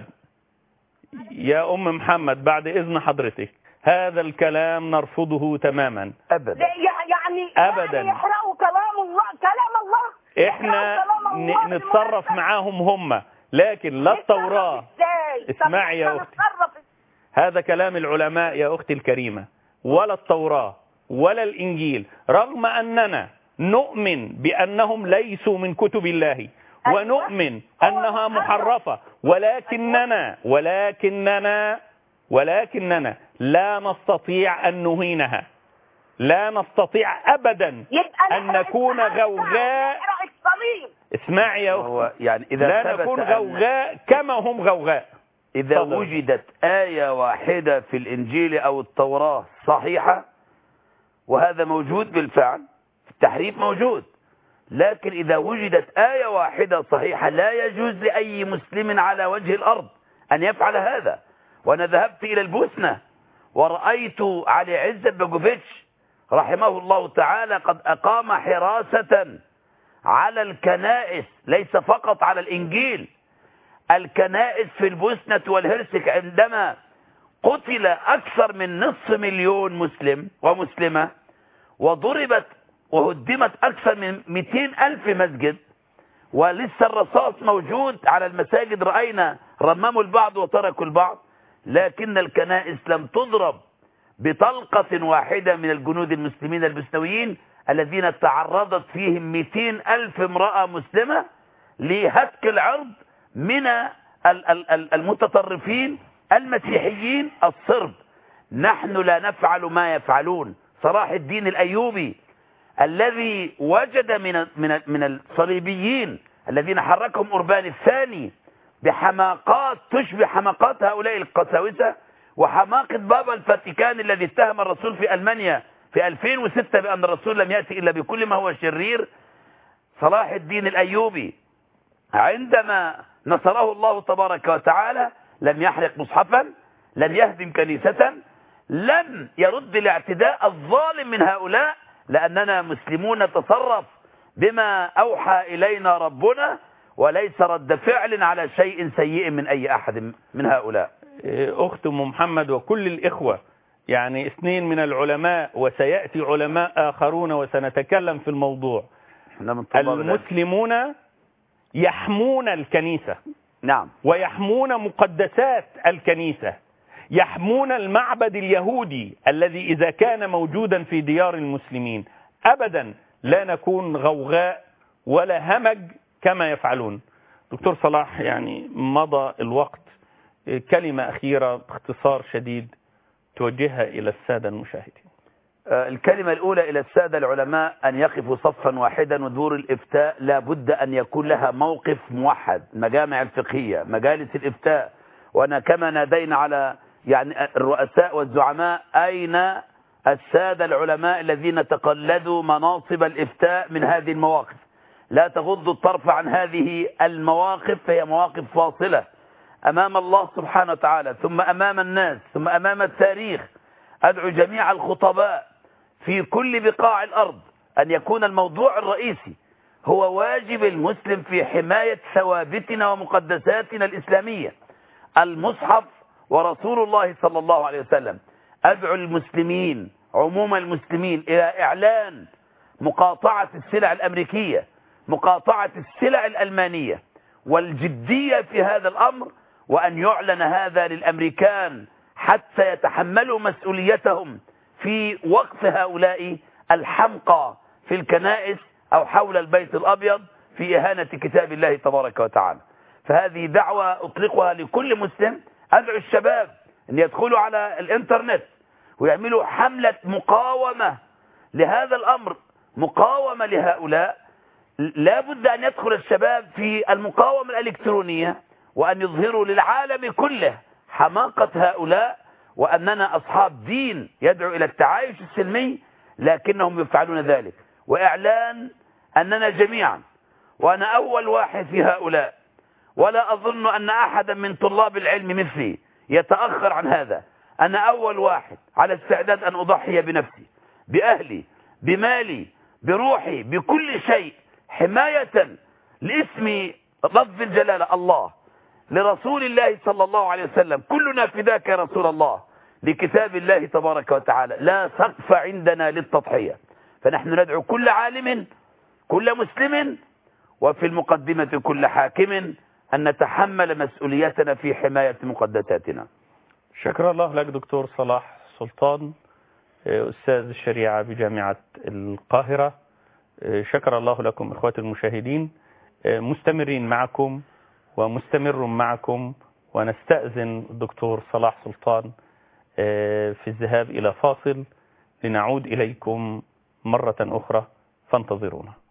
يا ام محمد بعد اذن حضرتك، هذا الكلام نرفضه تماما ابدا. يعني ابدا يعني يحرقوا كلام الله، كلام الله احنا نتصرف معاهم هم، لكن لا التوراة. اسمعي يا اختي، هذا كلام العلماء يا اختي الكريمة، ولا التوراة ولا الانجيل، رغم اننا نؤمن بانهم ليسوا من كتب الله ونؤمن انها محرفة، ولكننا ولكننا ولكننا لا نستطيع ان نهينها، لا نستطيع ابدا ان نكون غوغاء. اسمعي يا اختي، يعني إذا لا نكون غوغاء كما هم غوغاء. إذا صدر. وجدت آية واحدة في الإنجيل أو التوراة صحيحة، وهذا موجود بالفعل، التحريف موجود، لكن إذا وجدت آية واحدة صحيحة لا يجوز لأي مسلم على وجه الأرض أن يفعل هذا. وأنا ذهبت إلى البوسنة ورأيت علي عزت بيجوفيتش رحمه الله تعالى قد أقام حراسة على الكنائس، ليس فقط على الإنجيل. الكنائس في البوسنة والهرسك عندما قتل أكثر من نصف مليون مسلم ومسلمة، وضربت وهدمت أكثر من مئتين ألف مسجد، ولسه الرصاص موجود على المساجد، رأينا رمموا البعض وتركوا البعض، لكن الكنائس لم تضرب بطلقة واحدة من الجنود المسلمين البوسنويين الذين تعرضت فيهم مئتين ألف امرأة مسلمة لهتك العرض من المتطرفين المسيحيين الصرب. نحن لا نفعل ما يفعلون. صلاح الدين الأيوبي الذي وجد من من من الصليبيين الذين حركهم أوربان الثاني بحماقات تشبه حماقات هؤلاء القساوسة، وحماقة بابا الفاتيكان الذي اتهم الرسول في ألمانيا في ألفين وستة بأن الرسول لم يأتي إلا بكل ما هو شرير. صلاح الدين الأيوبي عندما نصره الله تبارك وتعالى لم يحرق مصحفا، لم يهدم كنيسة، لم يرد الاعتداء الظالم من هؤلاء، لأننا مسلمون نتصرف بما أوحى إلينا ربنا، وليس رد فعل على شيء سيء من أي أحد من هؤلاء. أخت أم محمد وكل الإخوة، يعني اثنين من العلماء وسيأتي علماء آخرون وسنتكلم في الموضوع. المسلمون يحمون الكنيسة، نعم، ويحمون مقدسات الكنيسة، يحمون المعبد اليهودي الذي إذا كان موجودا في ديار المسلمين أبدا لا نكون غوغاء ولا همج كما يفعلون. دكتور صلاح، يعني مضى الوقت، كلمة أخيرة باختصار شديد توجهها إلى السادة المشاهدين. الكلمة الأولى إلى السادة العلماء أن يقفوا صفا واحدا، ودور الإفتاء لا بد أن يكون لها موقف موحد، المجامع الفقهية، مجالس الإفتاء. وأنا كما نادينا على يعني الرؤساء والزعماء، أين السادة العلماء الذين تقلدوا مناصب الإفتاء من هذه المواقف؟ لا تغضوا الطرف عن هذه المواقف، فهي مواقف فاصلة أمام الله سبحانه وتعالى، ثم أمام الناس، ثم أمام التاريخ. أدعو جميع الخطباء في كل بقاع الأرض أن يكون الموضوع الرئيسي هو واجب المسلم في حماية ثوابتنا ومقدساتنا الإسلامية، المصحف ورسول الله صلى الله عليه وسلم. أدعو المسلمين عموم المسلمين إلى إعلان مقاطعة السلع الأمريكية، مقاطعة السلع الألمانية، والجدية في هذا الأمر، وأن يعلن هذا للأمريكان حتى يتحملوا مسؤوليتهم في وقف هؤلاء الحمقى في الكنائس أو حول البيت الأبيض في إهانة كتاب الله تبارك وتعالى. فهذه دعوة أطلقها لكل مسلم. أدعو الشباب أن يدخلوا على الإنترنت ويعملوا حملة مقاومة لهذا الأمر، مقاومة لهؤلاء. لا بد أن يدخل الشباب في المقاومة الإلكترونية وأن يظهروا للعالم كله حماقة هؤلاء، وأننا أصحاب دين يدعو إلى التعايش السلمي لكنهم يفعلون ذلك، وإعلان أننا جميعا، وأنا أول واحد في هؤلاء، ولا أظن أن أحدا من طلاب العلم مثلي يتأخر عن هذا. أنا أول واحد على استعداد أن أضحي بنفسي، بأهلي، بمالي، بروحي، بكل شيء، حماية لاسم لفظ الجلالة الله، لرسول الله صلى الله عليه وسلم. كلنا فداك يا رسول الله، لكتاب الله تبارك وتعالى. لا سقف عندنا للتضحية. فنحن ندعو كل عالم، كل مسلم، وفي المقدمة كل حاكم أن نتحمل مسؤوليتنا في حماية مقدساتنا. شكرا الله لك دكتور صلاح سلطان، أستاذ الشريعة بجامعة القاهرة. شكر الله لكم إخواتي المشاهدين، مستمرين معكم ومستمر معكم، ونستأذن الدكتور صلاح سلطان في الذهاب إلى فاصل لنعود إليكم مرة أخرى، فانتظرونا.